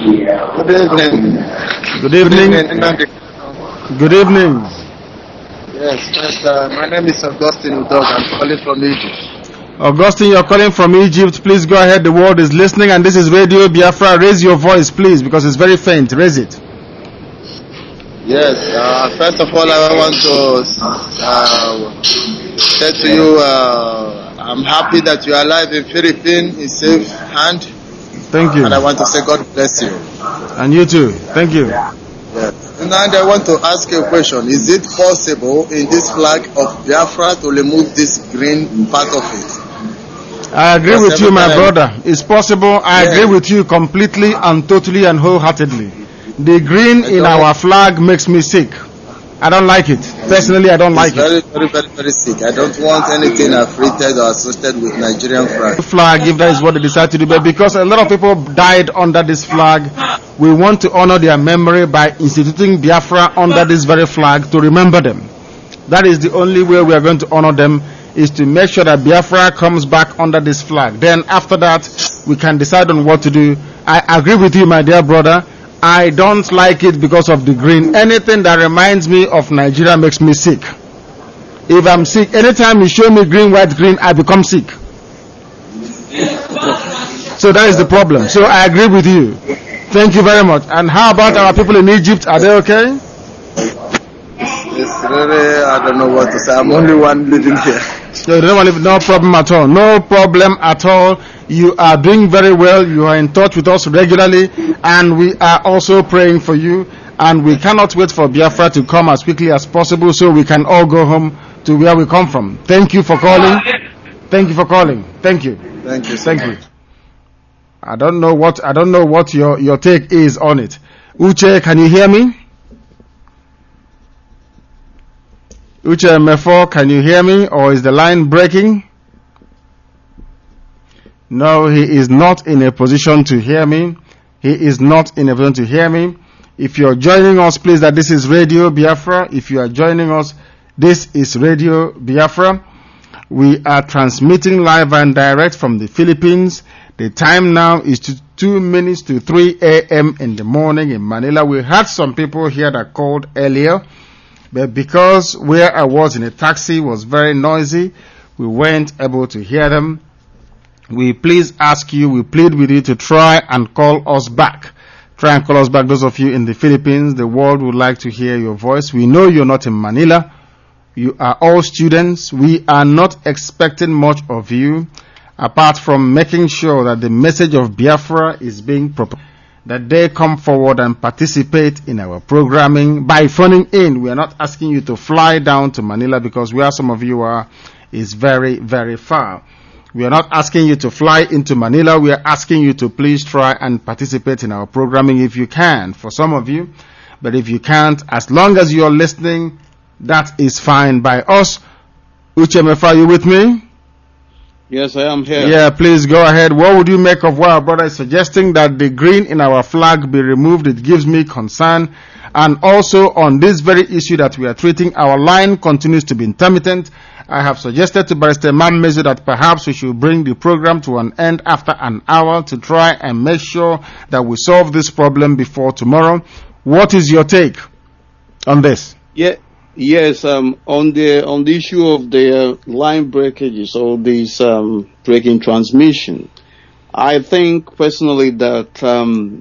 Good evening. Good evening. Good evening. Good evening. Yes, yes uh, my name is Augustine Udog. I'm calling from Egypt. Augustine, you're calling from Egypt. Please go ahead. The world is listening, and this is Radio Biafra. Raise your voice, please, because it's very faint. Raise it. Yes, uh, first of all, I want to uh, say to you, uh, I'm happy that you are alive in Philippines in safe hand. Thank you. And I want to say God bless you. And you too. Thank you. Yes. And I want to ask you a question. Is it possible in this flag of Biafra to remove this green part of it? I agree with you, my brother. It's possible. I yeah. agree with you completely and totally and wholeheartedly. The green in our flag makes me sick. I don't like it. Personally, I don't it's like very, it. Very, very, very sick. I don't want anything affiliated or associated with Nigerian flag. Flag, if that is what they decide to do, but because a lot of people died under this flag, we want to honor their memory by instituting Biafra under this very flag to remember them. That is the only way we are going to honor them, is to make sure that Biafra comes back under this flag. Then after that, we can decide on what to do. I agree with you, my dear brother. I don't like it because of the green. Anything that reminds me of Nigeria makes me sick. If I'm sick, anytime you show me green, white, green, I become sick. So that is the problem. So I agree with you. Thank you very much. And how about our people in Egypt? Are they okay? It's really, I don't know what to say. I'm only one living here. No, no problem at all. No problem at all. You are doing very well. You are in touch with us regularly, and we are also praying for you. And we cannot wait for Biafra to come as quickly as possible so we can all go home to where we come from. Thank you for calling. Thank you for calling. Thank you. Thank you. So Thank much. you. I don't know what I don't know what your, your take is on it. Uche, can you hear me? Uche Mefo, can you hear me, or is the line breaking? No, he is not in a position to hear me. He is not in a position to hear me. If you're joining us, please, that this is Radio Biafra. If you are joining us, this is Radio Biafra. We are transmitting live and direct from the Philippines. The time now is to two minutes to three a.m. in the morning in Manila. We had some people here that called earlier, but because where I was in a taxi was very noisy, we weren't able to hear them. We please ask you, we plead with you to try and call us back. Try and call us back, those of you in the Philippines. The world would like to hear your voice. We know you're not in Manila. You are all students. We are not expecting much of you, apart from making sure that the message of Biafra is being proposed, that they come forward and participate in our programming by phoning in. We are not asking you to fly down to Manila, because where some of you are is very, very far. We are not asking you to fly into Manila. We are asking you to please try and participate in our programming if you can, for some of you. But if you can't, as long as you're listening, that is fine by us. Uche Mefa, are you with me? Yes, I am here. Yeah, please go ahead. What would you make of what our brother is suggesting, that the green in our flag be removed? It gives me concern. And also on this very issue that we are treating, our line continues to be intermittent. I have suggested to Barrister Mammezu that perhaps we should bring the program to an end after an hour to try and make sure that we solve this problem before tomorrow. What is your take on this? Yeah. Yes, um, on the on the issue of the uh, line breakages or this um, breaking transmission, I think personally that um,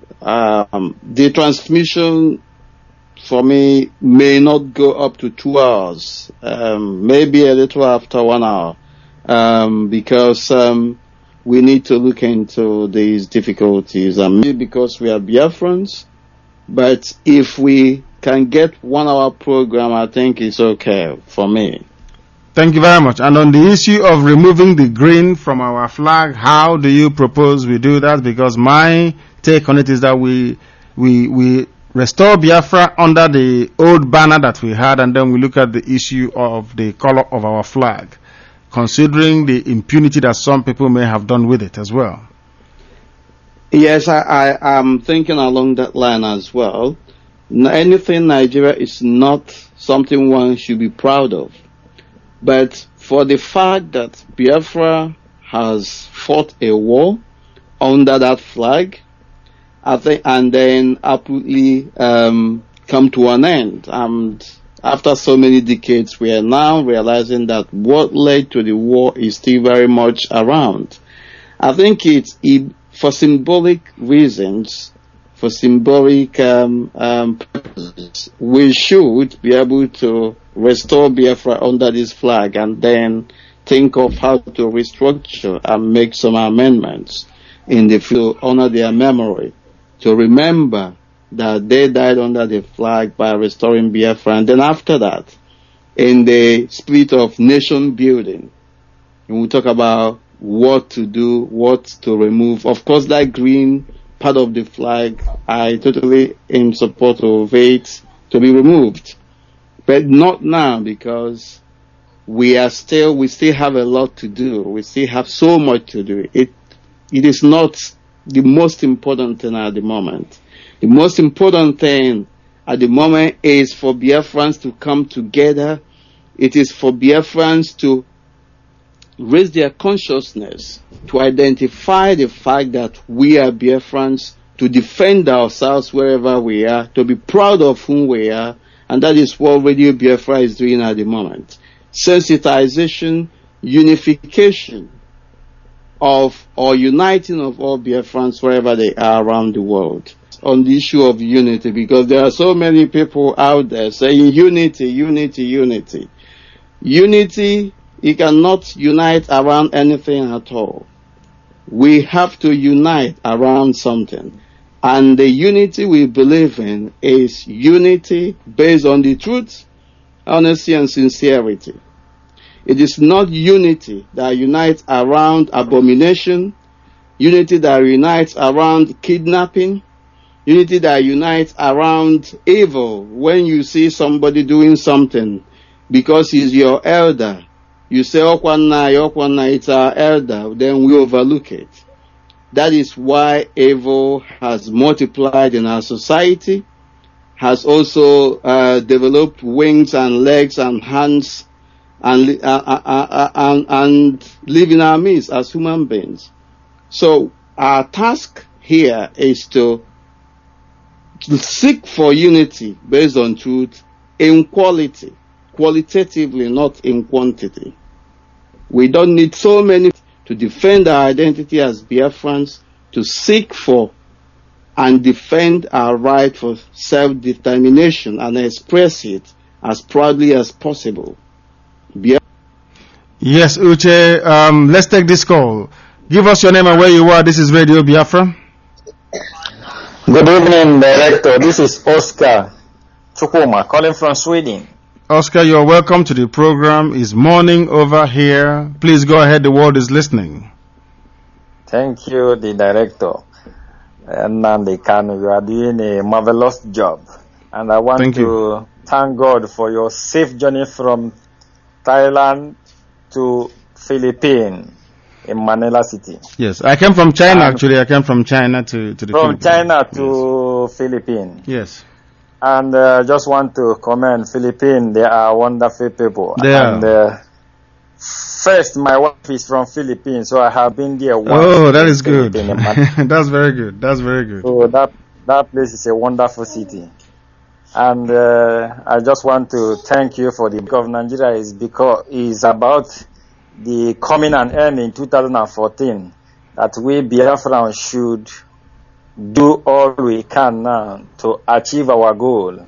um, the transmission for me may not go up to two hours, um, maybe a little after one hour, um, because um, we need to look into these difficulties, and maybe because we are Biafrans, but if we can get one hour program, I think it's okay for me. Thank you very much. And on the issue of removing the green from our flag, how do you propose we do that? Because my take on it is that we we we restore Biafra under the old banner that we had, and then we look at the issue of the color of our flag, considering the impunity that some people may have done with it as well. Yes, I, I am thinking along that line as well. Anything Nigeria is not something one should be proud of. But for the fact that Biafra has fought a war under that flag, I think, and then absolutely um, come to an end, and after so many decades, we are now realizing that what led to the war is still very much around. I think it's it, for symbolic reasons, for symbolic um, um, purposes, we should be able to restore Biafra under this flag and then think of how to restructure and make some amendments in the field to honor their memory, to remember that they died under the flag by restoring Biafra. And then after that, in the spirit of nation building, and we talk about what to do, what to remove. Of course, that green part of the flag, I totally in support of it to be removed. But not now, because we are still, we still have a lot to do. We still have so much to do. It, it is not the most important thing at the moment. The most important thing at the moment is for Biafrans to come together. It is for Biafrans to raise their consciousness, to identify the fact that we are Biafrans, to defend ourselves wherever we are, to be proud of whom we are, and that is what Radio Biafra is doing at the moment. Sensitization, unification of, or uniting of all Biafrans wherever they are around the world on the issue of unity, because there are so many people out there saying unity, unity, unity. Unity, you cannot unite around anything at all. We have to unite around something. And the unity we believe in is unity based on the truth, honesty, and sincerity. It is not unity that unites around abomination, unity that unites around kidnapping, unity that unites around evil. When you see somebody doing something because he's your elder, you say, Okwana, Okwana, it's our elder, then we overlook it. That is why evil has multiplied in our society, has also uh, developed wings and legs and hands, and, uh, uh, uh, and, and live in our midst as human beings. So our task here is to, to seek for unity based on truth in quality, qualitatively, not in quantity. We don't need so many to defend our identity as Biafrans, to seek for and defend our right for self-determination and express it as proudly as possible. Biafra. Yes, Uche, um, let's take this call. Give us your name and where you are. This is Radio Biafra. Good evening, Director. This is Oscar Chukuma calling from Sweden. Oscar, you're welcome to the program. It's morning over here. Please go ahead. The world is listening. Thank you, the Director. And Nandi Kanu, you are doing a marvelous job. And I want thank to you. thank God for your safe journey from Thailand to Philippines in Manila City. Yes, I came from China and actually. I came from China to, to the From Philippines. China to yes. Philippines. Yes. And I uh, just want to commend Philippines. They are wonderful people. They are. And uh, first, my wife is from Philippines, so I have been there once. Oh, that is good. That's very good. That's very good. So that that place is a wonderful city. And uh, I just want to thank you for the because of Nigeria is because is about the coming and end in two thousand fourteen that we Biafrans should do all we can now to achieve our goal,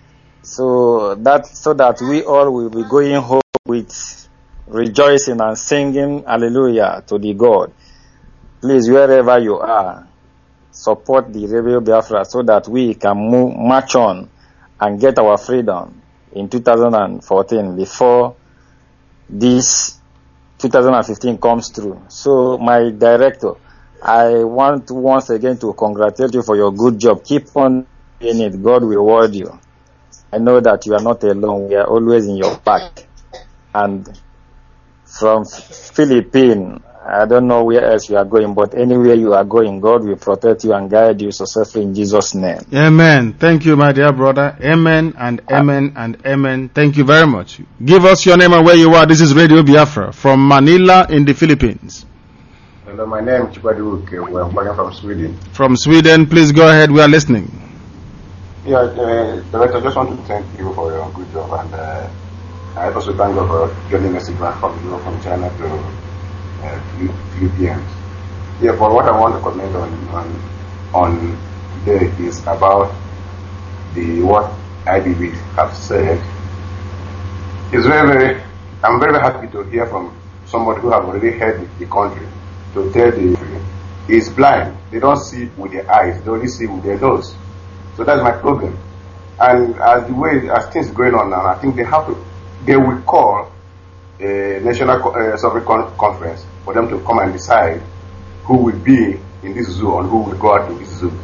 so that so that we all will be going home with rejoicing and singing hallelujah to the God. Please, wherever you are, support the Radio Biafra so that we can move, march on and get our freedom in two thousand fourteen before this two thousand fifteen comes through. So, my Director, I want once again to congratulate you for your good job. Keep on doing it. God will reward you. I know that you are not alone. We are always in your back. And from Philippines, I don't know where else you are going, but anywhere you are going, God will protect you and guide you successfully in Jesus' name. Amen. Thank you, my dear brother. Amen and amen and amen. Thank you very much. Give us your name and where you are. This is Radio Biafra from Manila in the Philippines. Hello, my name is Chibadi Uke. I'm calling from Sweden. From Sweden, please go ahead. We are listening. Yeah, uh, Director, I just want to thank you for your good job, and uh, I also thank God for getting us a grant from you know, from China to uh, Philippines. Yeah, but what I want to comment on on, on today is about the what I B B have said. It's very, very. I'm very, very happy to hear from somebody who have already heard the country to tell the country is blind. They don't see with their eyes; they only see with their nose. So that's my problem. And as the way as things going on now, I think they have to. They will call a national uh, sovereign con- conference for them to come and decide who will be in this zoo and who will go out to this zoo.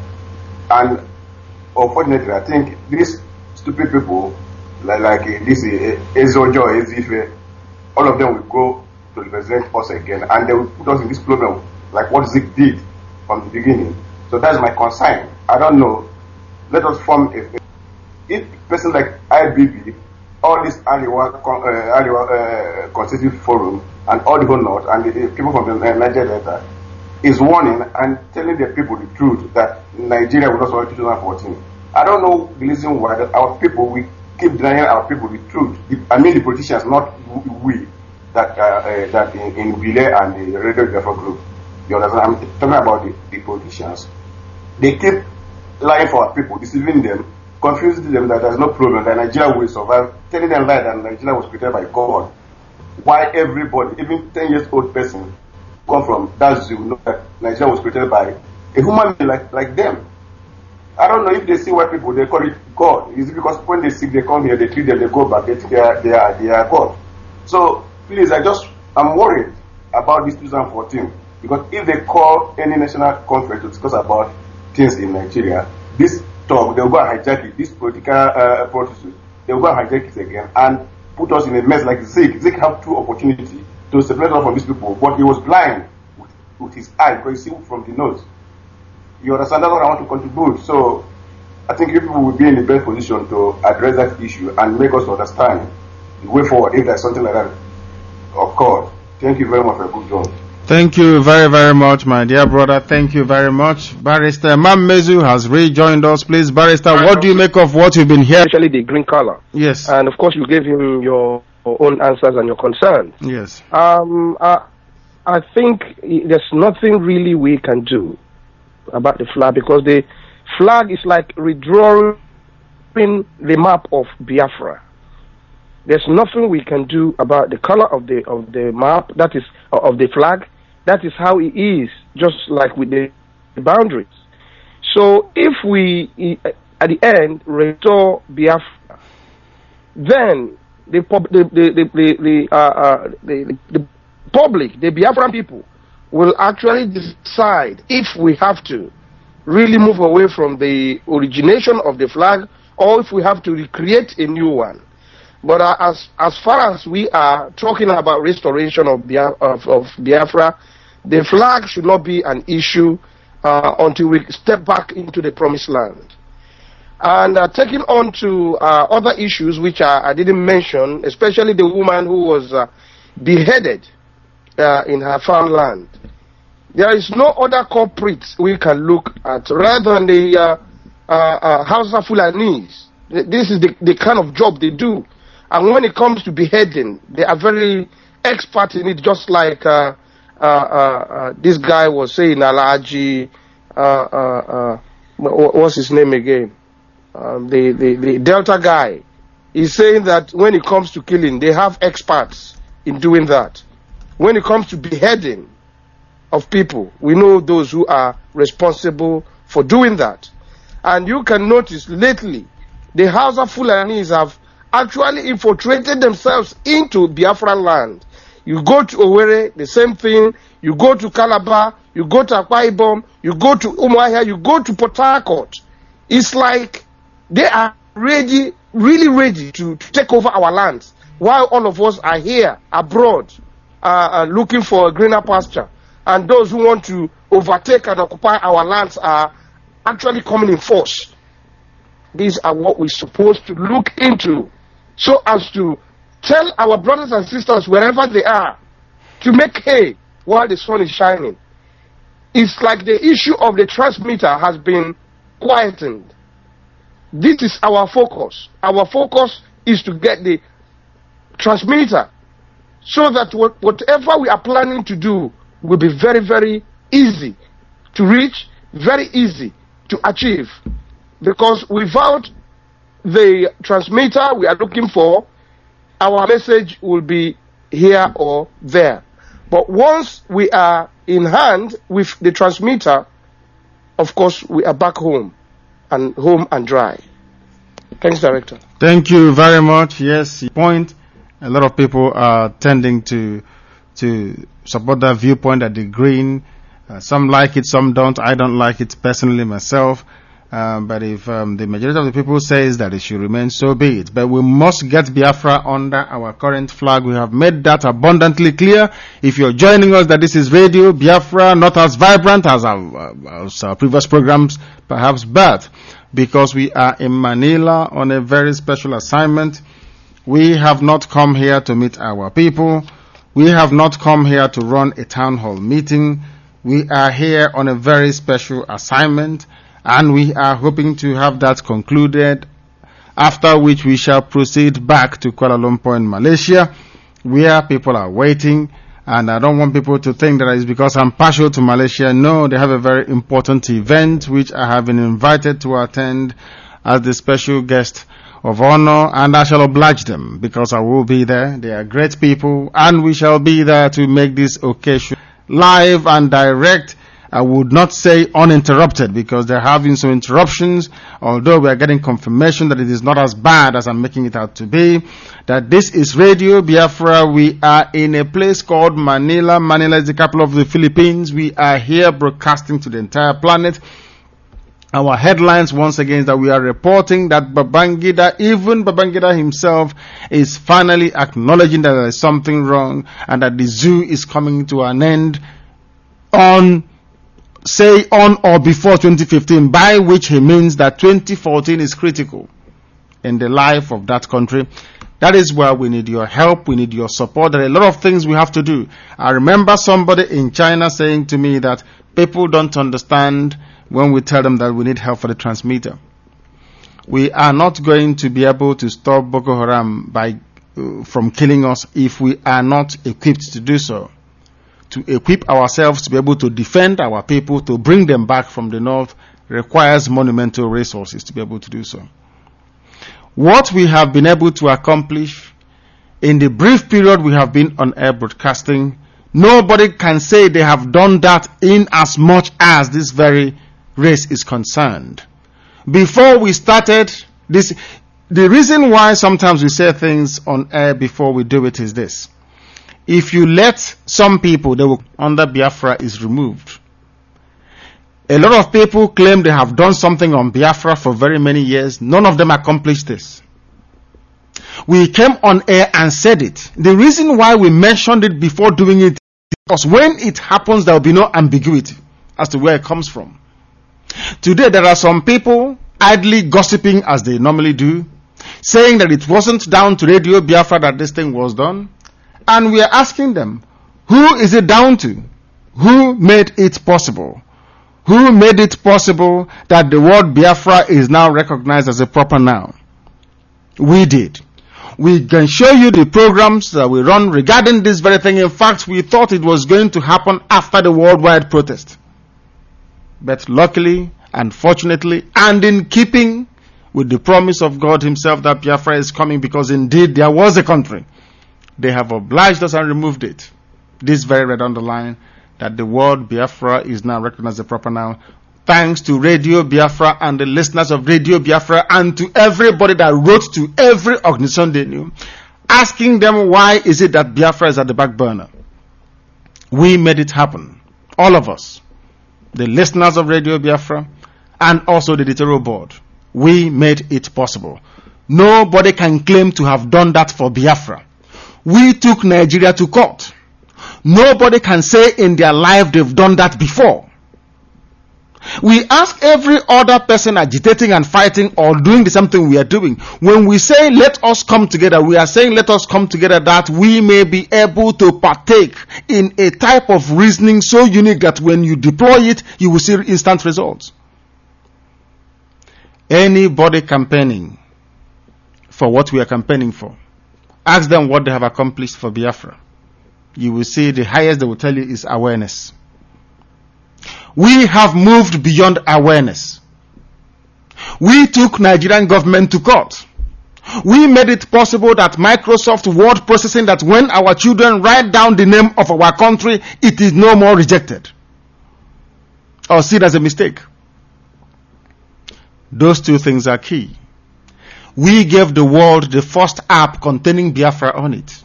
And unfortunately, I think these stupid people, like, like uh, this uh, Ezojo, Ezife, all of them will go to represent us again, and they will put us in this problem, like what Zik did from the beginning. So that's my concern. I don't know. Let us form a, a if person like I B B, all this Aliwa, uh, Aliwa uh, Constitutive Forum, and all the whole North, and the, the people from the uh, Niger Delta, is warning and telling the people the truth that Nigeria will not survive twenty fourteen. I don't know the reason why that our people, we keep denying our people the truth. The, I mean the politicians, not we, that uh, uh, that in, in Ville and the Radio Biafra group. You understand? I'm talking about the, the politicians. They keep lying for our people, deceiving them, confusing them that there's no problem, that Nigeria will survive, telling them lie that Nigeria was created by God. Why everybody, even ten years old person, come from that zoo, know that Nigeria was created by a human being like, like them. I don't know if they see white people, they call it God. Is it because when they sick, they come here, they treat them, they go back, they think they are, they are, they are God. So, please, I just, I'm worried about this twenty fourteen. Because if they call any national conference to discuss about things in Nigeria, this talk, they'll go and hijack it, this political uh, processes, they'll go and hijack it again and put us in a mess like Zik. Zik had two opportunities to separate us from these people, but he was blind with, with his eye, because you see from the nose. You understand? That's what I want to contribute. So I think you people will be in the best position to address that issue and make us understand the way forward if there's something like that occurred. Thank you very much for a good job. Thank you very, very much, my dear brother. Thank you very much. Barrister Mammezu has rejoined us. Please, Barrister, what do you make of what you've been hearing? Especially the green color. Yes. And of course, you gave him your own answers and your concerns. Yes. Um, I, I think there's nothing really we can do about the flag, because the flag is like redrawing the map of Biafra. There's nothing we can do about the color of the of the map, that is of the flag. That is how it is, just like with the, the boundaries. So if we, at the end, restore Biafra, then the the the the the, uh, uh, the, the public, the Biafran people, will actually decide if we have to really move away from the origination of the flag, or if we have to recreate a new one. But uh, as as far as we are talking about restoration of Biafra, of, of Biafra, the flag should not be an issue uh, until we step back into the promised land. And uh, taking on to uh, other issues which I, I didn't mention, especially the woman who was uh, beheaded uh, in her farmland. There is no other culprit we can look at rather than the uh, uh, uh, Hausa Fulanis. This is the, the kind of job they do. And when it comes to beheading, they are very expert in it, just like uh, uh, uh, uh, this guy was saying, Alaji, uh, uh, uh, what's his name again? Um, the, the, the Delta guy. He's saying that when it comes to killing, they have experts in doing that. When it comes to beheading of people, we know those who are responsible for doing that. And you can notice lately, the Hausa Fulanis have actually infiltrated themselves into Biafran land. You go to Owerri, the same thing. You go to Calabar, you go to Akwa Ibom, you go to Umuahia, you go to Port Harcourt. It's like they are ready, really ready to, to take over our lands, while all of us are here abroad, uh, uh, looking for a greener pasture. And those who want to overtake and occupy our lands are actually coming in force. These are what we're supposed to look into, so as to tell our brothers and sisters wherever they are to make hay while the sun is shining. It's like the issue of the transmitter has been quietened. This is our focus. Our focus is to get the transmitter so that what, whatever we are planning to do will be very, very easy to reach, very easy to achieve. Because without the transmitter we are looking for, our message will be here or there. But once we are in hand with the transmitter, of course, we are back home and home and dry. Thanks, Director. Thank you very much. Yes, your point. A lot of people are tending to to support that viewpoint at the green. Uh, some like it, some don't. I don't like it personally myself. Um, but if um, the majority of the people says that it should remain, so be it. But we must get Biafra under our current flag. We have made that abundantly clear. If you're joining us, that this is Radio Biafra, not as vibrant as our, as our previous programs, perhaps, but because we are in Manila on a very special assignment, we have not come here to meet our people. We have not come here to run a town hall meeting. We are here on a very special assignment. And we are hoping to have that concluded, after which we shall proceed back to Kuala Lumpur in Malaysia, where people are waiting. And I don't want people to think that it's because I'm partial to Malaysia. No, they have a very important event which I have been invited to attend as the special guest of honor, and I shall oblige them because I will be there. They are great people, and we shall be there to make this occasion live and direct. I would not say uninterrupted because they're having some interruptions, although we are getting confirmation that it is not as bad as I'm making it out to be. That this is Radio Biafra. We are in a place called Manila. Manila is the capital of the Philippines. We are here broadcasting to the entire planet. Our headlines once again is that we are reporting that Babangida, even Babangida himself, is finally acknowledging that there is something wrong and that the zoo is coming to an end on say on or before twenty fifteen, by which he means that twenty fourteen is critical in the life of that country. That is where we need your help, we need your support. There are a lot of things we have to do. I remember somebody in China saying to me that people don't understand when we tell them that we need help for the transmitter. We are not going to be able to stop Boko Haram by uh, from killing us if we are not equipped to do so. To equip ourselves to be able to defend our people, to bring them back from the north, requires monumental resources to be able to do so. What we have been able to accomplish in the brief period we have been on air broadcasting, nobody can say they have done that in as much as this very race is concerned. Before we started this, the reason why sometimes we say things on air before we do it is this. If you let some people, they will under Biafra is removed. A lot of people claim they have done something on Biafra for very many years. None of them accomplished this. We came on air and said it. The reason why we mentioned it before doing it is because when it happens, there will be no ambiguity as to where it comes from. Today, there are some people idly gossiping as they normally do, saying that it wasn't down to Radio Biafra that this thing was done. And we are asking them, who is it down to? Who made it possible? Who made it possible that the word Biafra is now recognized as a proper noun? We did. We can show you the programs that we run regarding this very thing. In fact, we thought it was going to happen after the worldwide protest. But luckily, unfortunately, and in keeping with the promise of God himself that Biafra is coming, because indeed there was a country, they have obliged us and removed it. This very red underline that the word Biafra is now recognized as a proper noun, thanks to Radio Biafra and the listeners of Radio Biafra and to everybody that wrote to every organization they knew, asking them why is it that Biafra is at the back burner. We made it happen. All of us. The listeners of Radio Biafra and also the editorial board. We made it possible. Nobody can claim to have done that for Biafra. We took Nigeria to court. Nobody can say in their life they've done that before. We ask every other person agitating and fighting or doing the same thing we are doing. When we say let us come together, we are saying let us come together that we may be able to partake in a type of reasoning so unique that when you deploy it, you will see instant results. Anybody campaigning for what we are campaigning for, ask them what they have accomplished for Biafra. You will see the highest they will tell you is awareness. We have moved beyond awareness. We took Nigerian government to court. We made it possible that Microsoft Word processing, that when our children write down the name of our country, it is no more rejected or seen as a mistake. Those two things are key. We gave the world the first app containing Biafra on it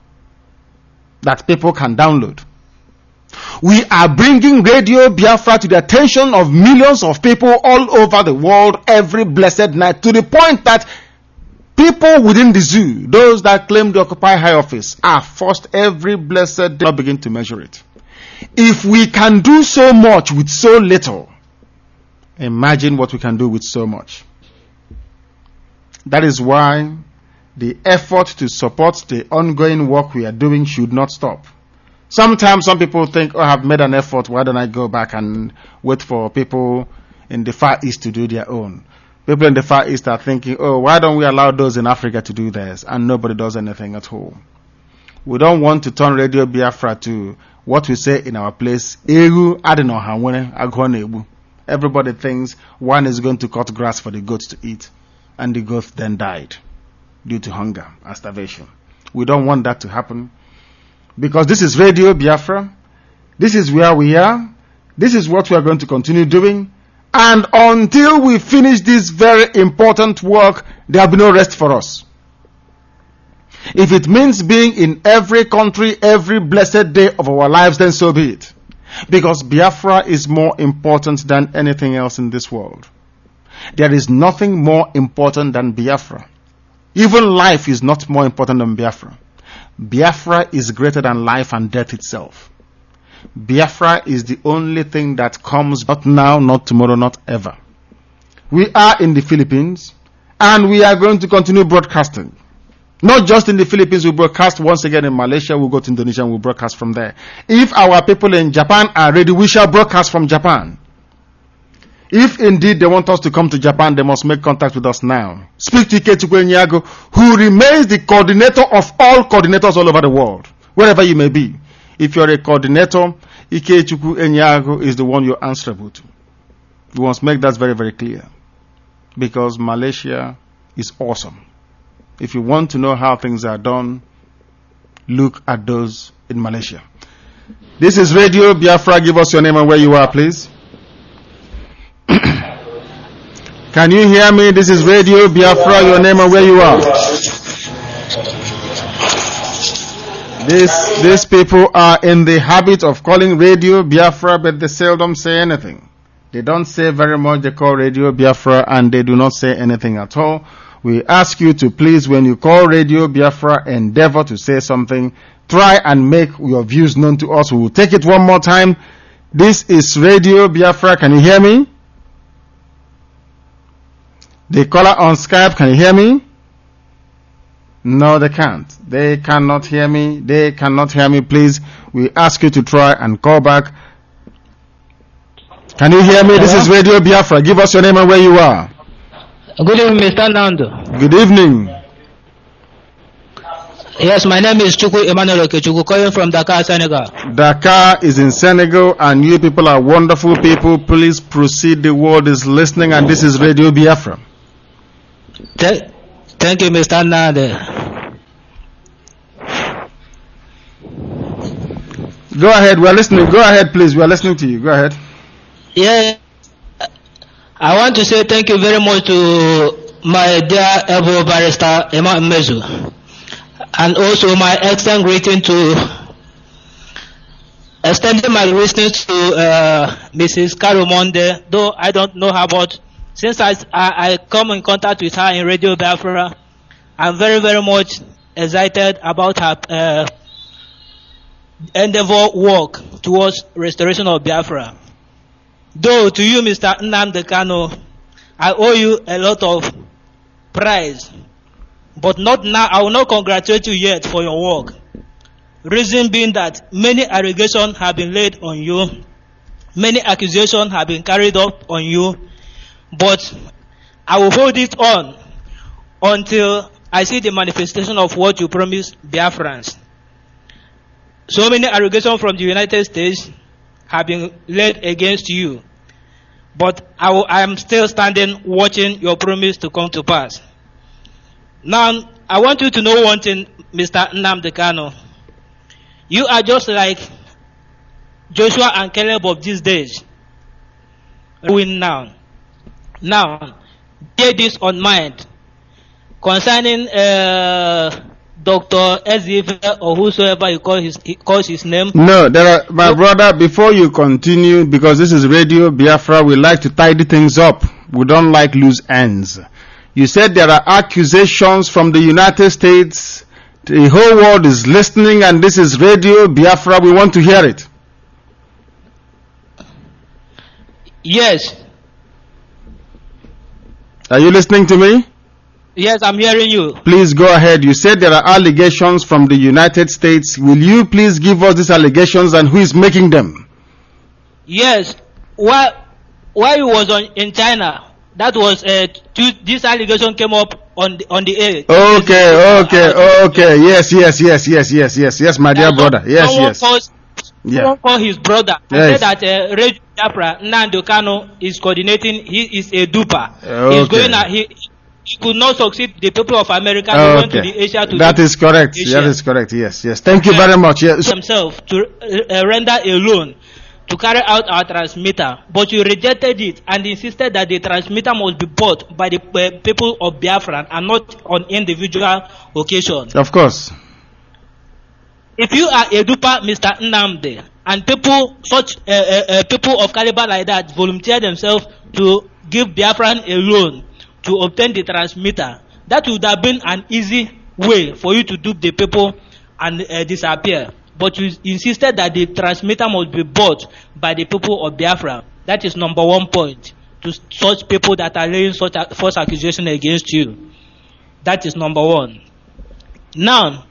that people can download. We are bringing Radio Biafra to the attention of millions of people all over the world every blessed night, to the point that people within the zoo, those that claim to occupy high office, are forced every blessed day to begin to measure it. If we can do so much with so little, imagine what we can do with so much. That is why the effort to support the ongoing work we are doing should not stop. Sometimes some people think, oh, I've made an effort, why don't I go back and wait for people in the Far East to do their own? People in the Far East are thinking, oh, why don't we allow those in Africa to do theirs? And nobody does anything at all. We don't want to turn Radio Biafra to what we say in our place, Eru adenoha agone. Everybody thinks one is going to cut grass for the goats to eat, and the goat then died due to hunger and starvation. We don't want that to happen, because this is Radio Biafra. This is where we are. This is what we are going to continue doing. And until we finish this very important work, there will be no rest for us. If it means being in every country every blessed day of our lives, then so be it. Because Biafra is more important than anything else in this world. There is nothing more important than Biafra. Even life is not more important than Biafra. Biafra is greater than life and death itself. Biafra is the only thing that comes not now, not tomorrow, not ever. We are in the Philippines, and we are going to continue broadcasting. Not just in the Philippines, we broadcast once again in Malaysia, we'll go to Indonesia and we'll broadcast from there. If our people in Japan are ready, we shall broadcast from Japan. If indeed they want us to come to Japan, they must make contact with us now. Speak to Ikechukwu Enyago, who remains the coordinator of all coordinators all over the world, wherever you may be. If you're a coordinator, Ikechukwu Enyago is the one you're answerable to. We must make that very, very clear. Because Malaysia is awesome. If you want to know how things are done, look at those in Malaysia. This is Radio Biafra. Give us your name and where you are, please. Can you hear me? This is Radio Biafra. Your name and where you are. This, these people are in the habit of calling Radio Biafra, but they seldom say anything. They don't say very much. They call Radio Biafra and they do not say anything at all. We ask you to please, when you call Radio Biafra, endeavor to say something. Try and make your views known to us. We will take it one more time. This is Radio Biafra. Can you hear me? The caller on Skype, can you hear me? No, they can't. They cannot hear me. They cannot hear me. Please, we ask you to try and call back. Can you hear me? This is Radio Biafra. Give us your name and where you are. Good evening, Mister Nando. Good evening. Yes, my name is Chukwu Emmanuel Okechukwu, calling from Dakar, Senegal. Dakar is in Senegal, and you people are wonderful people. Please proceed. The world is listening, and this is Radio Biafra. Th- thank you, Mister Nando. Go ahead. We are listening. Go ahead, please. We are listening to you. Go ahead. Yeah. I want to say thank you very much to my dear able barrister, Emma Mezu, and also my excellent greeting to, extending my greetings to uh, Missus Carol Monde, though I don't know her, but since I, I, I come in contact with her in Radio Biafra, I'm very, very much excited about her uh, endeavor work towards restoration of Biafra. Though to you, Mister Nnamdi Kanu, I owe you a lot of praise, but not now. I will not congratulate you yet for your work. Reason being that many allegations have been laid on you, many accusations have been carried up on you, but I will hold it on until I see the manifestation of what you promised Biafrans. So many allegations from the United States have been laid against you, but I, will, I am still standing watching your promise to come to pass. Now, I want you to know one thing, Mister Nnamdi Kanu. You are just like Joshua and Caleb of these days. Win now. Now, bear this on mind concerning uh, Doctor Ezefe or whosoever he calls his, he calls his name. No, there are, my brother, before you continue, because this is Radio Biafra, we like to tidy things up. We don't like loose ends. You said there are accusations from the United States. The whole world is listening, and this is Radio Biafra. We want to hear it. Yes. Are you listening to me? Yes, I'm hearing you. Please go ahead. You said there are allegations from the United States. Will you please give us these allegations and who is making them? Yes. While, while he was on, in China, that was uh, two, this allegation came up on the, on the air. Okay, okay, okay. Yes, yes, yes, yes, yes, yes, yes, my dear brother. Yes, yes. Calls, yeah. Someone called his brother and yes. said that uh, Radio Biafra, Nnamdi Kanu, is coordinating. He is a duper. Okay. He's going at, he, he could not succeed the people of America. Okay. They went to the Asia to that is correct. Asia. That is correct. Yes, yes. Thank you very much. Yes. Himself to uh, render a loan to carry out our transmitter, but you rejected it and insisted that the transmitter must be bought by the uh, people of Biafra and not on individual occasion. Of course. If you are a duper, Mister Nnamdi, and people, such uh, uh, uh, people of caliber like that, volunteer themselves to give Biafran a loan to obtain the transmitter, that would have been an easy way for you to dupe the people and uh, disappear. But you insisted that the transmitter must be bought by the people of Biafra. That is number one point to such people that are laying such a false accusation against you. That is number one. Now,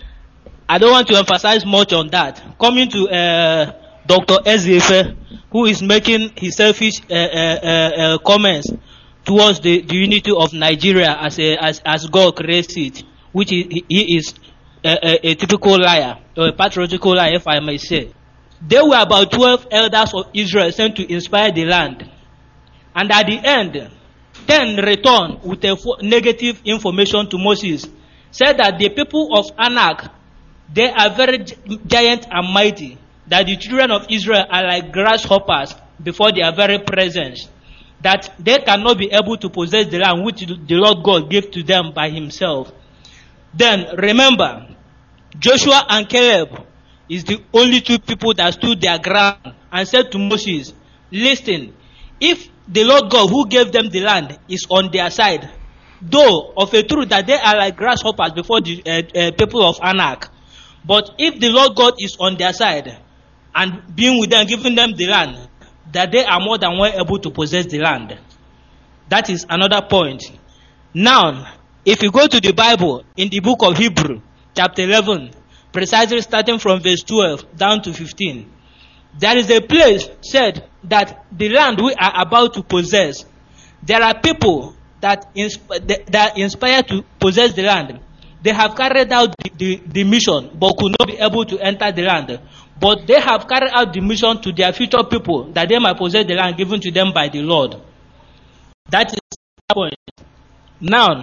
I don't want to emphasize much on that. Coming to uh, Doctor Ezefe, who is making his selfish uh, uh, uh, comments towards the, the unity of Nigeria as a, as, as God creates it, which he, he is a, a, a typical liar, or a pathological liar, if I may say. There were about twelve elders of Israel sent to inspire the land. And at the end, ten returned with a negative information to Moses, said that the people of Anak, they are very giant and mighty, that the children of Israel are like grasshoppers before their very presence, that they cannot be able to possess the land which the Lord God gave to them by himself. Then remember, Joshua and Caleb is the only two people that stood their ground and said to Moses, listen, if the Lord God who gave them the land is on their side, though of a truth that they are like grasshoppers before the uh, uh, people of Anak, but if the Lord God is on their side and being with them, giving them the land, that they are more than well able to possess the land. That is another point. Now, if you go to the Bible in the book of Hebrew, chapter eleven, precisely starting from verse twelve down to fifteen, there is a place said that the land we are about to possess, there are people that, insp- that are inspired to possess the land. They have carried out the, the, the mission, but could not be able to enter the land. But they have carried out the mission to their future people, that they might possess the land given to them by the Lord. That is the point. Now,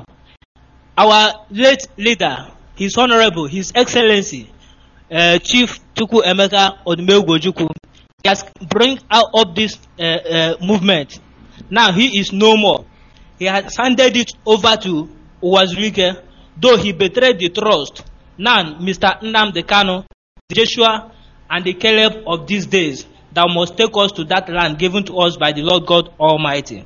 our late leader, His Honorable, His Excellency, uh, Chief Chukwu Emeka Odumegwu, he has bring out of this uh, uh, movement. Now he is no more. He has handed it over to Uwazurike, though he betrayed the trust. Now, Mister Nnamdi Kanu, Joshua, and the Caleb of these days that must take us to that land given to us by the Lord God Almighty.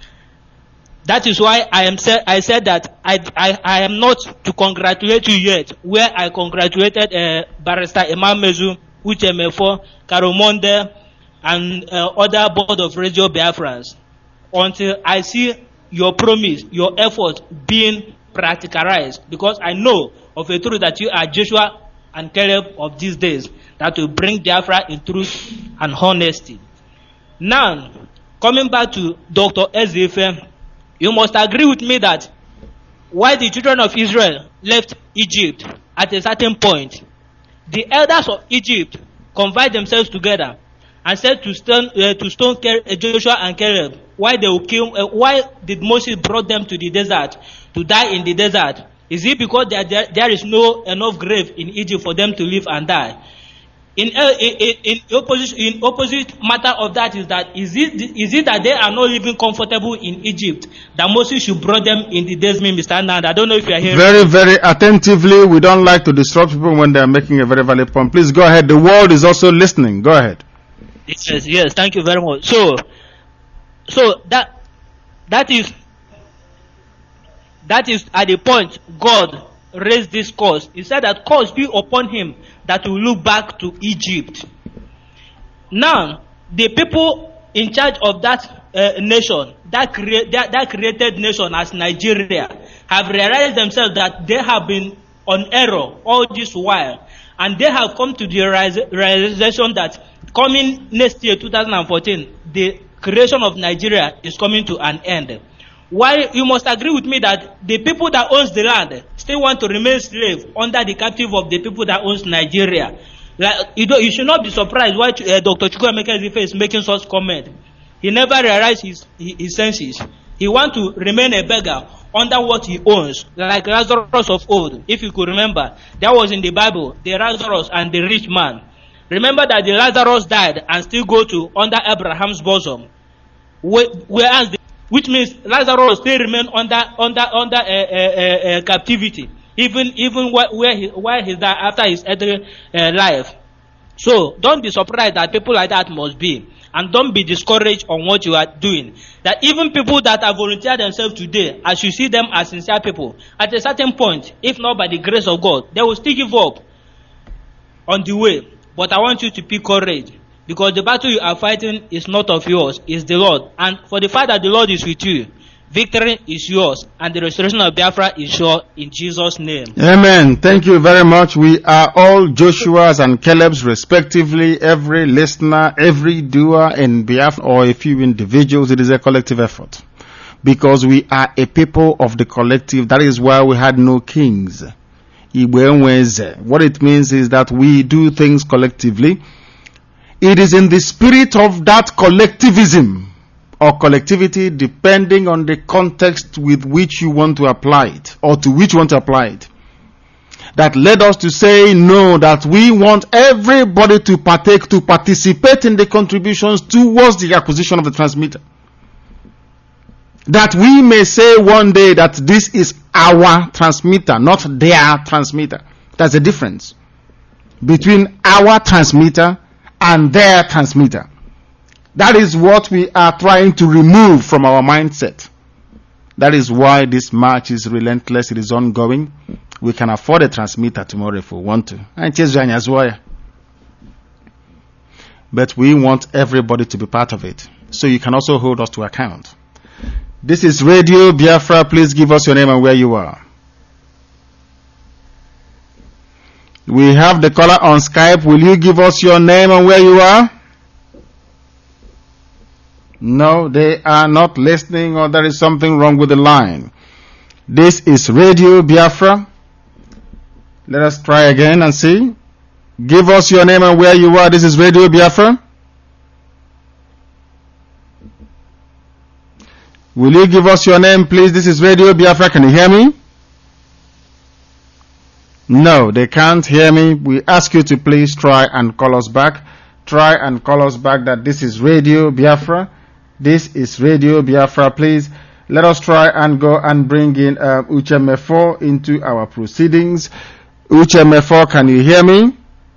That is why I am said I said that I, I I am not to congratulate you yet, where I congratulated uh, Barrister Imam Mezu, Uchemefo, Karomonde, and uh, other board of Radio Biafrans, until I see your promise, your effort being practicalized, because I know of a truth that you are Joshua and Caleb of these days that will bring Biafra in truth and honesty. Now, coming back to Doctor Ezefe, You must agree with me that while the children of Israel left Egypt at a certain point, the elders of Egypt confined themselves together and said to stone, uh, to stone Joshua and Caleb, why they will kill, uh, why did Moses brought them to the desert to die in the desert? Is it because there, there, there is no enough grave in Egypt for them to live and die? In, uh, in, in, opposite, in opposite matter of that is that is it is it that they are not living comfortable in Egypt that Moses should brought them in the desert, Mister Anand? I don't know if you are hearing. Very, very attentively. We don't like to disrupt people when they are making a very valid point. Please go ahead. The world is also listening. Go ahead. Yes, yes. Thank you very much. So, so that that is that is at the point God raised this curse. He said that curse be upon him that will look back to Egypt. Now, the people in charge of that uh, nation, that, crea- that, that created nation as Nigeria, have realized themselves that they have been on error all this while. And they have come to the realization that coming next year, two thousand fourteen, the creation of Nigeria is coming to an end. While you must agree with me that the people that owns the land still want to remain slave under the captive of the people that owns Nigeria. Like, you, don't, you should not be surprised why uh, Doctor Chukwuemeka Ezeife is making such comment. He never realized his, his senses. He wants to remain a beggar under what he owns, like Lazarus of old. If you could remember, that was in the Bible, the Lazarus and the rich man. Remember that the Lazarus died and still go to under Abraham's bosom, whereas the which means Lazarus still remain under under under uh, uh, uh, captivity, even even wh- where he where he died after his earthly uh, life. So don't be surprised that people like that must be, and don't be discouraged on what you are doing. That even people that have volunteered themselves today, as you see them as sincere people, at a certain point, if not by the grace of God, they will still give up on the way. But I want you to be courage. Because the battle you are fighting is not of yours, it's the Lord. And for the fact that the Lord is with you, victory is yours, and the restoration of Biafra is sure in Jesus' name. Amen. Thank you very much. We are all Joshua's and Caleb's respectively, every listener, every doer in Biafra, or a few individuals. It is a collective effort. Because we are a people of the collective. That is why we had no kings. What it means is that we do things collectively. It is in the spirit of that collectivism or collectivity, depending on the context with which you want to apply it or to which you want to apply it, that led us to say no, that we want everybody to partake, to participate in the contributions towards the acquisition of the transmitter. That we may say one day that this is our transmitter, not their transmitter. That's the difference between our transmitter and their transmitter. That is what we are trying to remove from our mindset. That is why this march is relentless. It is ongoing. We can afford a transmitter tomorrow if we want to. But we want everybody to be part of it. So you can also hold us to account. This is Radio Biafra. Please give us your name and where you are. We have the caller on Skype. Will you give us your name and where you are? No, they are not listening, or there is something wrong with the line. This is Radio Biafra. Let us try again and see. Give us your name and where you are. This is Radio Biafra. Will you give us your name, please? This is Radio Biafra. Can you hear me? No, they can't hear me. We ask you to please try and call us back. Try and call us back that this is Radio Biafra. This is Radio Biafra. Please let us try and go and bring in uh, Uche Mefo into our proceedings. Uche Mefo, can you hear me?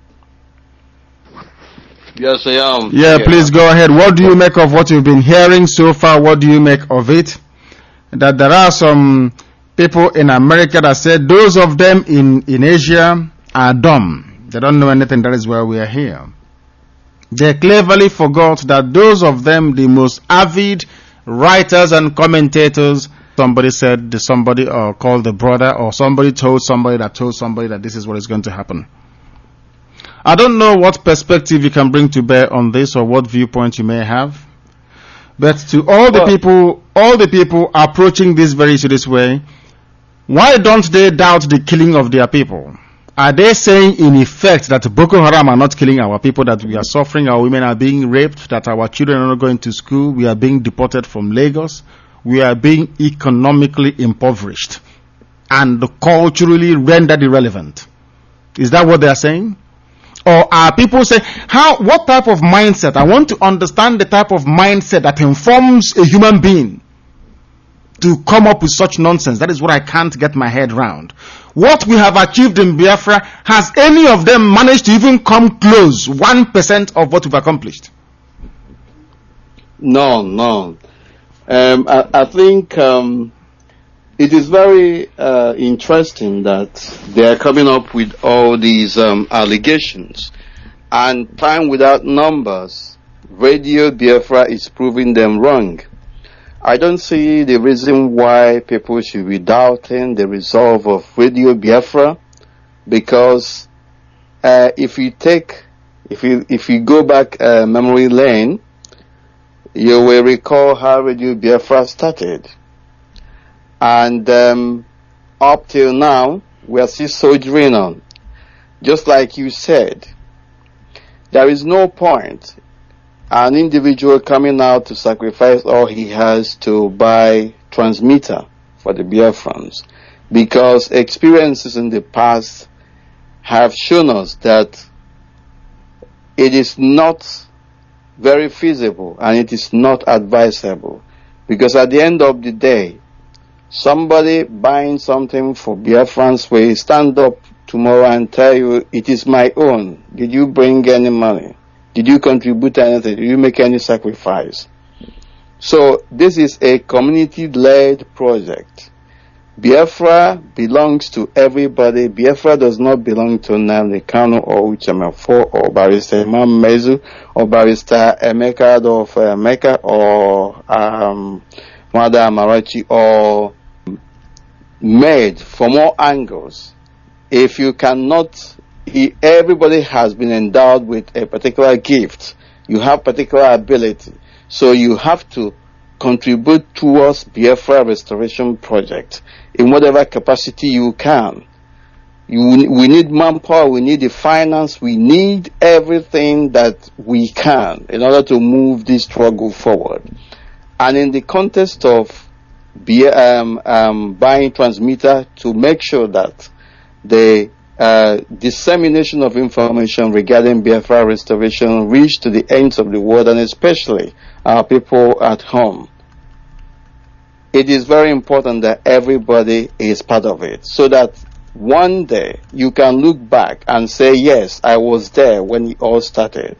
Yes, I am. Yeah, yeah, please go ahead. What do you make of what you've been hearing so far? What do you make of it? That there are some people in America that said those of them in, in Asia are dumb. They don't know anything. That is why we are here. They cleverly forgot that those of them, the most avid writers and commentators, somebody said, somebody or called the brother, or somebody told somebody that told somebody that this is what is going to happen. I don't know what perspective you can bring to bear on this or what viewpoint you may have. But to all the Well- people, all the people approaching this very issue this way, why don't they doubt the killing of their people? Are they saying in effect that Boko Haram are not killing our people, that we are suffering, our women are being raped, that our children are not going to school, we are being deported from Lagos, we are being economically impoverished and culturally rendered irrelevant? Is that what they are saying? Or are people saying, how, what type of mindset? I want to understand the type of mindset that informs a human being to come up with such nonsense. That is what I can't get my head round. What we have achieved in Biafra, has any of them managed to even come close, one percent of what we've accomplished? No, no. Um, I, I think um, it is very uh, interesting that they are coming up with all these um, allegations. And time without numbers, Radio Biafra is proving them wrong. I don't see the reason why people should be doubting the resolve of Radio Biafra, because uh, if you take, if you if you go back uh, memory lane, you will recall how Radio Biafra started, and um, up till now we are still soldiering on. Just like you said, there is no point an individual coming out to sacrifice all he has to buy transmitter for the Biafrans, because experiences in the past have shown us that it is not very feasible and it is not advisable, because at the end of the day, somebody buying something for Biafrans will stand up tomorrow and tell you, it is my own. Did you bring any money? Did you contribute anything? Did you make any sacrifice? So this is a community-led project. Biafra belongs to everybody. Biafra does not belong to Nnamdi Kanu or Uchemefo or Barrister Imam Mezu or Barrister Emeka of Emeka or um, Mada Amarachi, or made from all angles. If you cannot, he, everybody has been endowed with a particular gift. You have particular ability. So you have to contribute towards Biafra restoration project in whatever capacity you can. You, we need manpower, we need the finance, we need everything that we can in order to move this struggle forward. And in the context of be, um, um, buying transmitter to make sure that the uh, dissemination of information regarding Biafra restoration reach to the ends of the world, and especially our people at home, it is very important that everybody is part of it, so that one day you can look back and say, yes, I was there when it all started.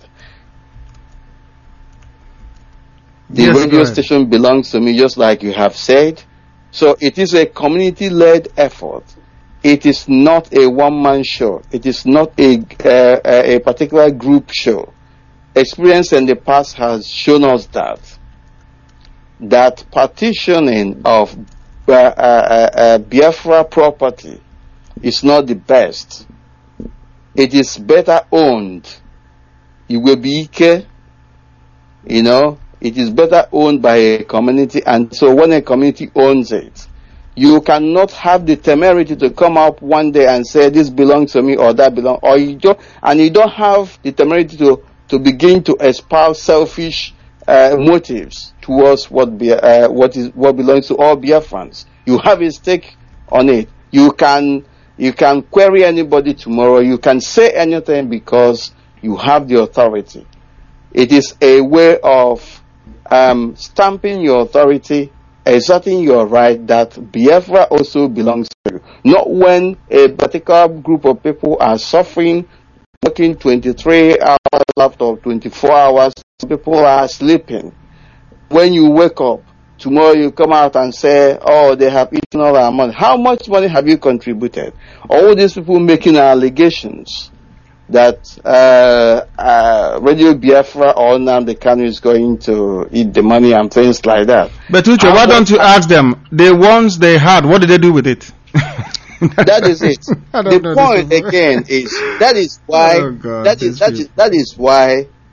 The Yes, radio station belongs to me, just like you have said. So it is a community-led effort. It is not a one-man show. It is not a, uh, a particular group show. Experience in the past has shown us that that partitioning of uh, uh, uh, Biafra property is not the best. It is better owned. It will be Ike, you know, it is better owned by a community, and so when a community owns it, you cannot have the temerity to come up one day and say this belongs to me or that belongs, or you don't, and you don't have the temerity to, to begin to espouse selfish uh, motives towards what be, uh, what is what belongs to all Biafrans. You have a stake on it. You can you can query anybody tomorrow. You can say anything because you have the authority. It is a way of um, stamping your authority, asserting your right that Biafra also belongs to you. Not when a particular group of people are suffering, working twenty-three hours after twenty-four hours, people are sleeping. When you wake up, tomorrow you come out and say, oh, they have eaten all our money. How much money have you contributed? All these people making allegations that uh, uh, Radio Biafra or Nnamdi Kanu is going to eat the money and things like that. But Uche, why don't you ask them, the ones they had, what did they do with it? That is it. The point again is, that is why, oh God, that is, that is, that is why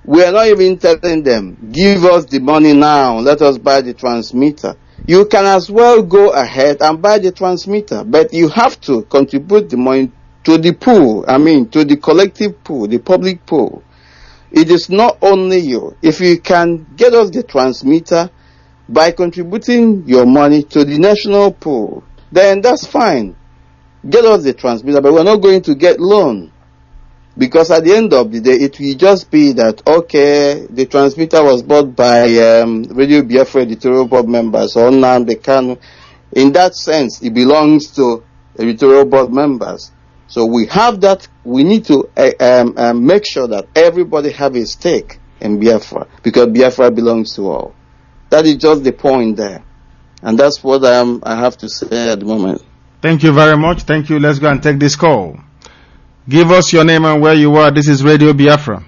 We are not even telling them, give us the money now, let us buy the transmitter. You can as well go ahead and buy the transmitter, but you have to contribute the money to the pool, I mean, to the collective pool, the public pool. It is not only you. If you can get us the transmitter by contributing your money to the national pool, then that's fine. Get us the transmitter, but we're not going to get loan. Because at the end of the day, it will just be that, okay, the transmitter was bought by um, Radio Biafra editorial board members or Nnamdi Kanu. In that sense, it belongs to editorial board members. So we have that, we need to uh, um, um, make sure that everybody have a stake in Biafra, because Biafra belongs to all. That is just the point there. And that's what um, I have to say at the moment. Thank you very much. Thank you. Let's go and take this call. Give us your name and where you are. This is Radio Biafra.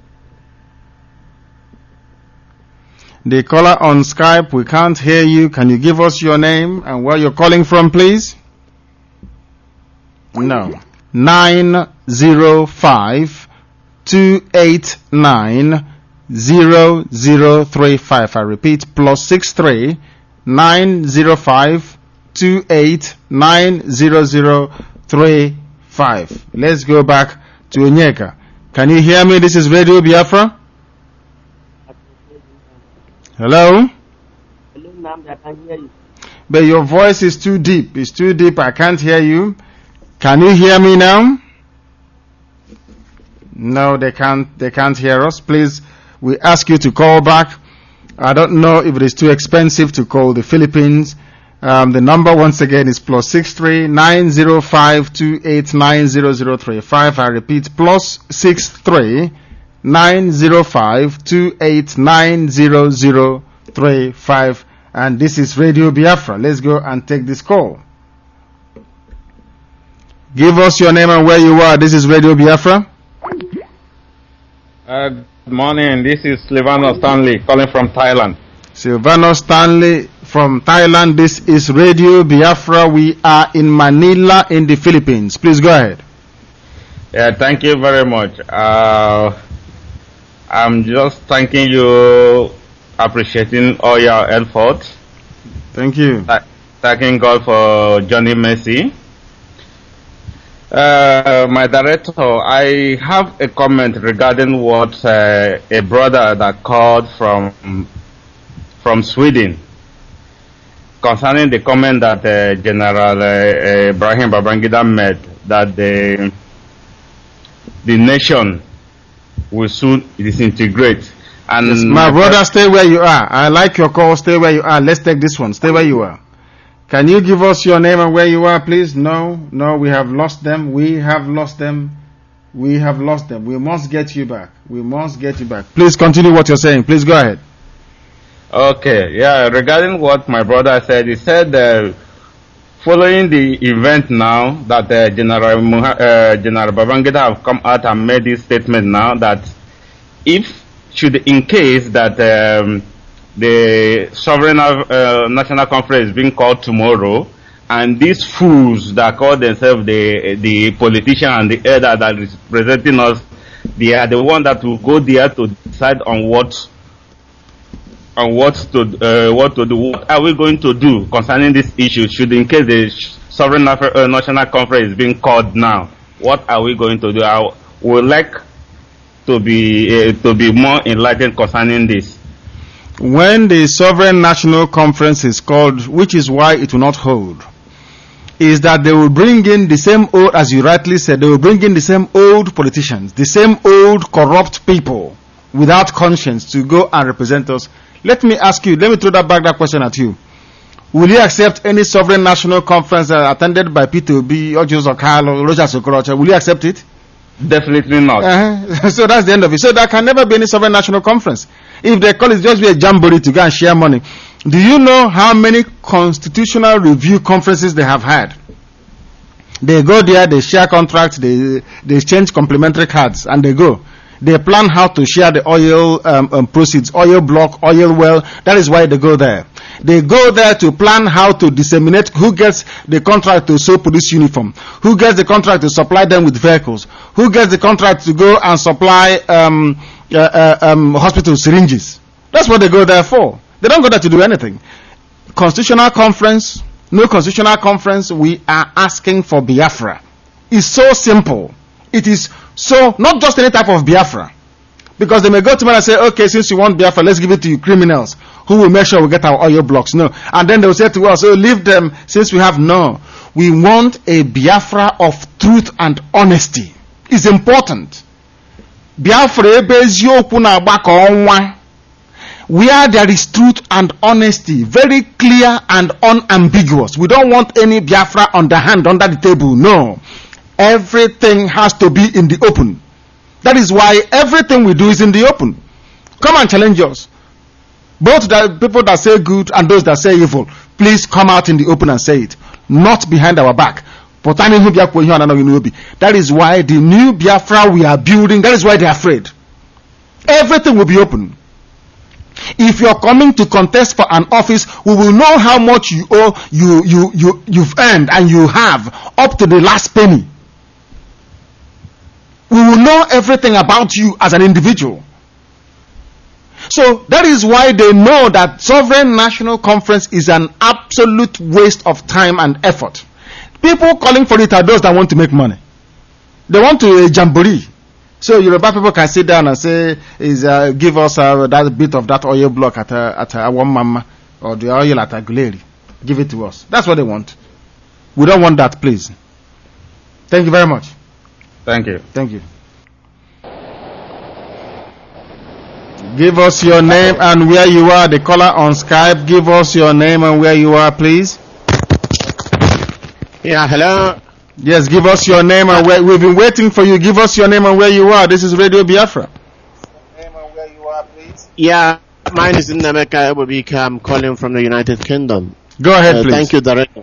The caller on Skype, we can't hear you. Can you give us your name and where you're calling from, please? No. nine zero five, two eight nine, zero zero three five. I repeat, plus six three, nine zero five, two eight nine, zero zero three five. Let's go back to Onyeka. Can you hear me? This is Radio Biafra. Hello? Hello, Nnamdi, I can hear you. But your voice is too deep. It's too deep. I can't hear you. Can you hear me now? No, they can't. They can't hear us. Please, we ask you to call back. I don't know if it is too expensive to call the Philippines. Um, the number once again is plus six three nine zero five two eight nine zero zero three five. I repeat, plus six three nine zero five two eight nine zero zero three five. And this is Radio Biafra. Let's go and take this call. Give us your name and where you are. This is Radio Biafra. Uh, good morning. This is Silvano Stanley calling from Thailand. Silvano Stanley from Thailand. This is Radio Biafra. We are in Manila in the Philippines. Please go ahead. Yeah, thank you very much. Uh, I'm just thanking you, appreciating all your efforts. Thank you. Th- thanking God for Johnny Mercy. Uh, my director, I have a comment regarding what uh, a brother that called from from Sweden concerning the comment that uh, General uh, Ibrahim Babangida made that the the nation will soon disintegrate. And yes, my brother, stay where you are. I like your call. Stay where you are. Let's take this one. Stay where you are. Can you give us your name and where you are, please? No, no, we have lost them. We have lost them. We have lost them. We must get you back. We must get you back. Please continue what you're saying. Please go ahead. Okay, yeah, regarding what my brother said, he said uh, following the event now that uh, General Muha- uh, General Babangida have come out and made this statement now that if, should in case that um, the Sovereign uh, National Conference is being called tomorrow, and these fools that call themselves the the politician and the elder that is representing us, they are the one that will go there to decide on what on what to uh, what to do. What are we going to do concerning this issue? Should in case the Sovereign uh, National Conference is being called now, what are we going to do? I would like to be uh, to be more enlightened concerning this. When the Sovereign National Conference is called, which is why it will not hold, is that they will bring in the same old, as you rightly said, they will bring in the same old politicians, the same old corrupt people without conscience to go and represent us. Let me ask you, let me throw that back that question at you. Will you accept any Sovereign National Conference uh, attended by P two B, Ojos Okalo, Roger Sokorocha? Will you accept it? Definitely not. Uh-huh. So that's the end of it. So there can never be any Sovereign National Conference. If they call it just be a jamboree to go and share money. Do you know how many constitutional review conferences they have had? They go there, they share contracts, they they exchange complimentary cards, and they go. They plan how to share the oil um, um, proceeds, oil block, oil well. That is why they go there. They go there to plan how to disseminate who gets the contract to sew police uniform, who gets the contract to supply them with vehicles, who gets the contract to go and supply um, uh, uh, um, hospital syringes. That's what they go there for. They don't go there to do anything. Constitutional conference, no constitutional conference, we are asking for Biafra. It's so simple. It is so, not just any type of Biafra. Because they may go to me and say, okay, since you want Biafra, let's give it to you criminals who will make sure we get our oil blocks. No. And then they will say to us, oh, leave them since we have no. We want a Biafra of truth and honesty. It's important. Biafra ebe eziokwu na agbako onwa. Where there is truth and honesty, very clear and unambiguous. We don't want any Biafra underhand, under the table. No. Everything has to be in the open. That is why everything we do is in the open. Come and challenge us. Both the people that say good and those that say evil, please come out in the open and say it. Not behind our back. That is why the new Biafra we are building, that is why they are afraid. Everything will be open. If you are coming to contest for an office, we will know how much you owe, you, you, you, you've earned and you have up to the last penny. We will know everything about you as an individual. So that is why they know that Sovereign National Conference is an absolute waste of time and effort. People calling for it are those that want to make money. They want to a jamboree. So Yoruba people can sit down and say, "Is uh, give us uh, that bit of that oil block at a, at a one mama or the oil at a Guleri. Give it to us." That's what they want. We don't want that, please. Thank you very much. Thank you. Thank you. Give us your name and where you are. The caller on Skype. Give us your name and where you are, please. Yeah, hello. Yes, give us your name and where we've been waiting for you. Give us your name and where you are. This is Radio Biafra. Name and where you are, please. Yeah, mine is Nnameka Ebubika. I'm calling from the United Kingdom. Go ahead, uh, please. Thank you, Director.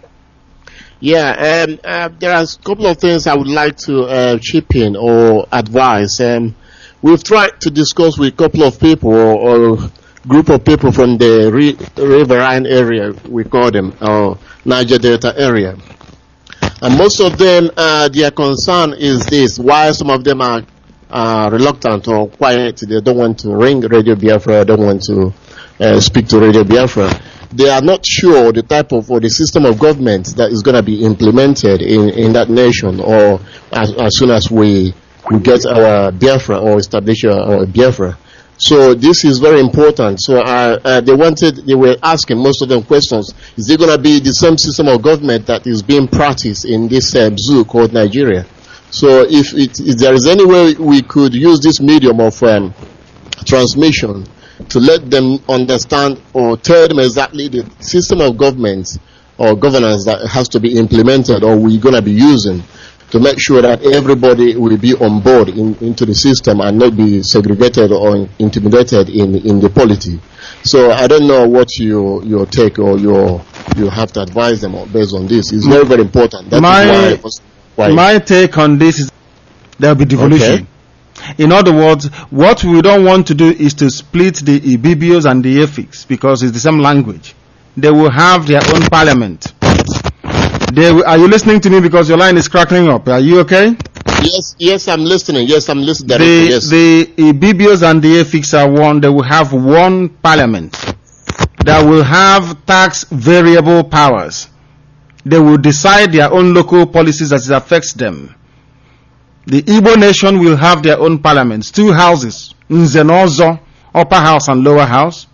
Yeah, um, uh, there are a couple of things I would like to uh, chip in or advise. Um, we've tried to discuss with a couple of people or, or group of people from the re- riverine area, we call them, or Niger Delta area. And most of them, uh, their concern is this, why some of them are uh, reluctant or quiet, they don't want to ring Radio Biafra, don't want to uh, speak to Radio Biafra. They are not sure the type of, or the system of government that is going to be implemented in, in that nation, or as, as soon as we, we get our Biafra or establish our, our Biafra. So this is very important. So uh, uh, they wanted, they were asking most of them questions. Is it going to be the same system of government that is being practiced in this uh, zoo called Nigeria? So if, it, if there is any way we could use this medium of um, transmission to let them understand or tell them exactly the system of government or governance that has to be implemented or we're going to be using, to make sure that everybody will be on board in, into the system and not be segregated or intimidated in, in the polity. So I don't know what your your take or your you have to advise them based on this. It's very, very important. That my, is why, why my take on this is there will be devolution. Okay. In other words, what we don't want to do is to split the Ibibios and the Efiks because it's the same language. They will have their own parliament. They, are you listening to me because your line is crackling up? Are you okay? Yes, yes, I'm listening. Yes, I'm listening. The, yes. the Ibibios and the Efiks are one. They will have one parliament that will have tax variable powers. They will decide their own local policies as it affects them. The Igbo nation will have their own parliaments, two houses, Nzenozo, upper house and lower house.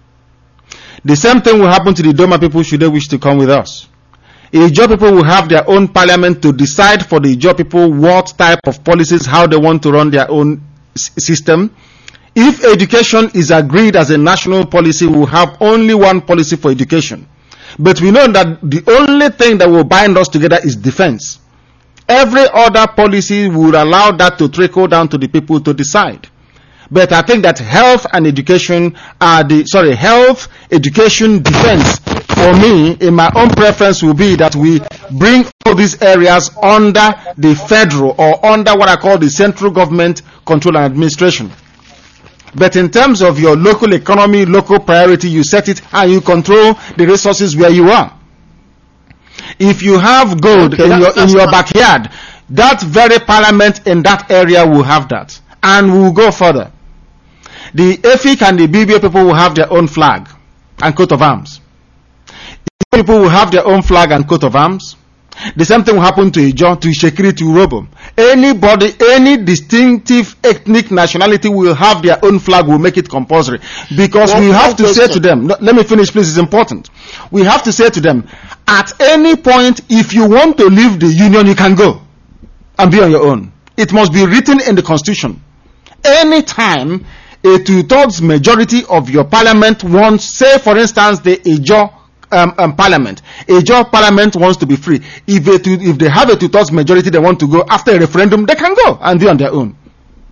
The same thing will happen to the Doma people should they wish to come with us. Ijaw people will have their own parliament to decide for the Ijaw people what type of policies, how they want to run their own s- system. If education is agreed as a national policy, we will have only one policy for education. But we know that the only thing that will bind us together is defense. Every other policy would allow that to trickle down to the people to decide. But I think that health and education are the, sorry, health, education, defense, for me, in my own preference will be that we bring all these areas under the federal or under what I call the central government control and administration. But in terms of your local economy, local priority, you set it and you control the resources where you are. If you have gold okay, in your in your backyard, that very parliament in that area will have that. And we'll go further. The Efik and the B B A people will have their own flag and coat of arms. People will have their own flag and coat of arms. The same thing will happen to Ijo, to Shekiri, to Urobo. Anybody, any distinctive ethnic nationality will have their own flag, will make it compulsory. Because well, we have to say to them, let me finish please, it's important. We have to say to them, at any point, if you want to leave the union, you can go and be on your own. It must be written in the constitution. Anytime a two-thirds majority of your parliament wants, say for instance, the Ijo Um, um, parliament. A job parliament wants to be free. If they, to, if they have a two-thirds majority, they want to go after a referendum, they can go and be on their own.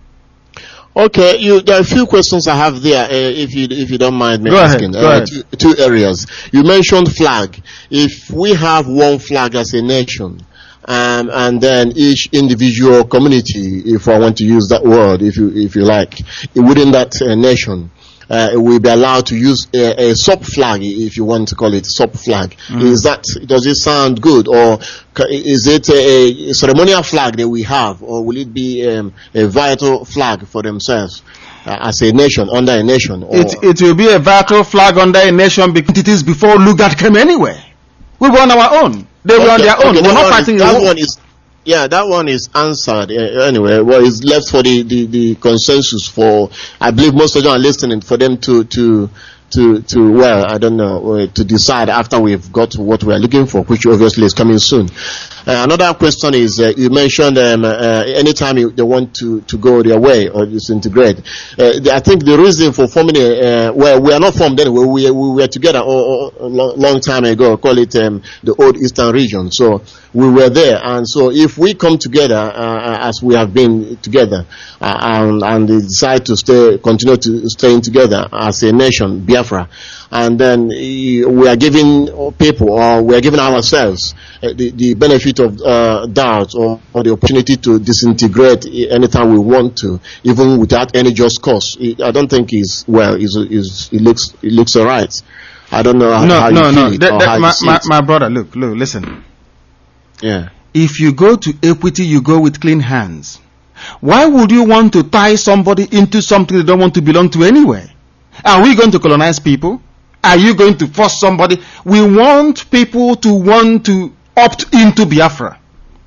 Okay, you, there are a few questions I have there, uh, if you if you don't mind me go asking. Ahead, go uh, ahead. Two, two areas. You mentioned flag. If we have one flag as a nation, um, and then each individual community, if I want to use that word, if you if you like, within that uh, nation, Uh, will be allowed to use a, a sub flag, if you want to call it sub flag. Mm. Is that, does it sound good, or is it a, a ceremonial flag that we have, or will it be um, a vital flag for themselves uh, as a nation, under a nation? Or It it will be a vital flag under a nation because it is before Lugard came anywhere. We were on our own. They okay, were on their own. Okay, we're not fighting. Is, that one is. Yeah, that one is answered uh, anyway. Well, it's left for the, the, the consensus for, I believe most of them are listening, for them to, to, to, to, well, I don't know, uh, to decide after we've got what we're looking for, which obviously is coming soon. Uh, another question is, uh, you mentioned um, uh, anytime you, they want to, to go their way or disintegrate. Uh, the, I think the reason for forming a, uh, well, we are not formed anyway, we, we were together a, a long, long time ago, call it um, the old Eastern region. So we were there, and so if we come together uh, as we have been together, uh, and, and decide to stay, continue to staying together as a nation, Biafra, and then we are giving people, or we are giving ourselves uh, the, the benefit of uh, doubt, or, or the opportunity to disintegrate anytime we want to, even without any just cause. I don't think is well. Is is it looks it looks alright. I don't know how, no, how no, you no. feel it That, or that, how my, you see my, it. my brother, look, look, listen. Yeah. If you go to equity, you go with clean hands. Why would you want to tie somebody into something they don't want to belong to anyway? Are we going to colonize people? Are you going to force somebody? We want people to want to opt into Biafra.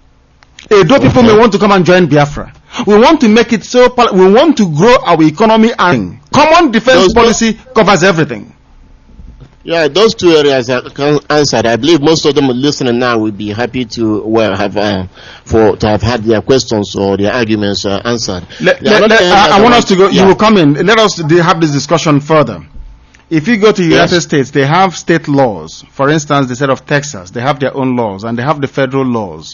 Edo okay. people may want to come and join Biafra. We want to make it so, we want to grow our economy, and common defense Those policy covers everything. Yeah, those two areas are answered. I believe most of them listening now will be happy to well have uh, for to have had their questions or their arguments uh, answered. Let, let, let, I, I want us to go. Yeah. You will come in. Let us have this discussion further. If you go to the United yes. States, they have state laws. For instance, the state of Texas, they have their own laws, and they have the federal laws.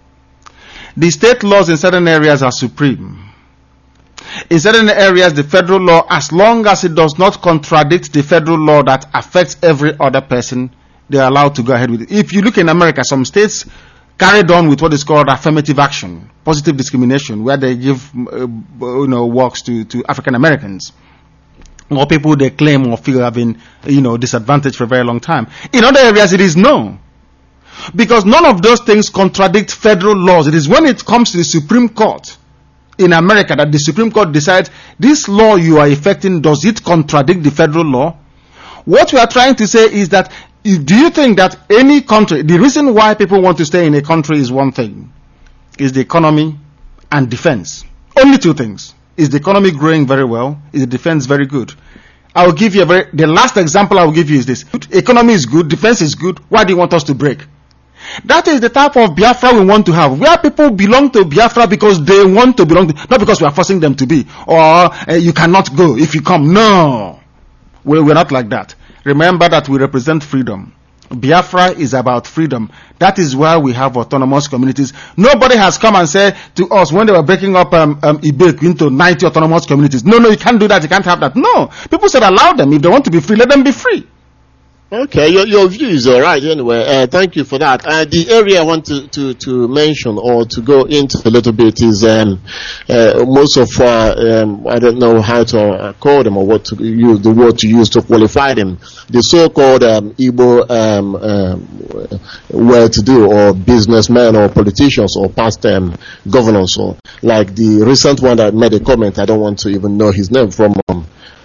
The state laws in certain areas are supreme. In certain areas, the federal law, as long as it does not contradict the federal law that affects every other person, they are allowed to go ahead with it. If you look in America, some states carried on with what is called affirmative action, positive discrimination, where they give uh, you know works to, to African Americans or people they claim or feel have been you know disadvantaged for a very long time. In other areas, it is no. Because none of those things contradict federal laws. It is when it comes to the Supreme Court in America that the Supreme Court decides this law you are effecting, does it contradict the federal law? What we are trying to say is that, if, do you think that any country, the reason why people want to stay in a country is one thing, is the economy and defense. Only two things. Is the economy growing very well? Is the defense very good? I will give you a very, the last example I will give you is this. Economy is good, defense is good, why do you want us to break? That is the type of Biafra we want to have, where people belong to Biafra because they want to belong to, not because we are forcing them to be, or uh, you cannot go if you come. No. We're, we're not like that. Remember that we represent freedom. Biafra is about freedom. That is why we have autonomous communities. Nobody has come and said to us when they were breaking up um, um, Ibek into ninety autonomous communities, no, no, you can't do that, you can't have that. No. People said allow them. If they want to be free, let them be free. Okay, your, your view is all right anyway. Uh, thank you for that. Uh, the area I want to, to, to mention or to go into a little bit is um, uh, most of, uh, um, I don't know how to uh, call them or what to use, the word to use to qualify them. The so-called um, Igbo um, um, well-to-do or businessmen or politicians or past um, governors, or like the recent one that made a comment, I don't want to even know his name, from um,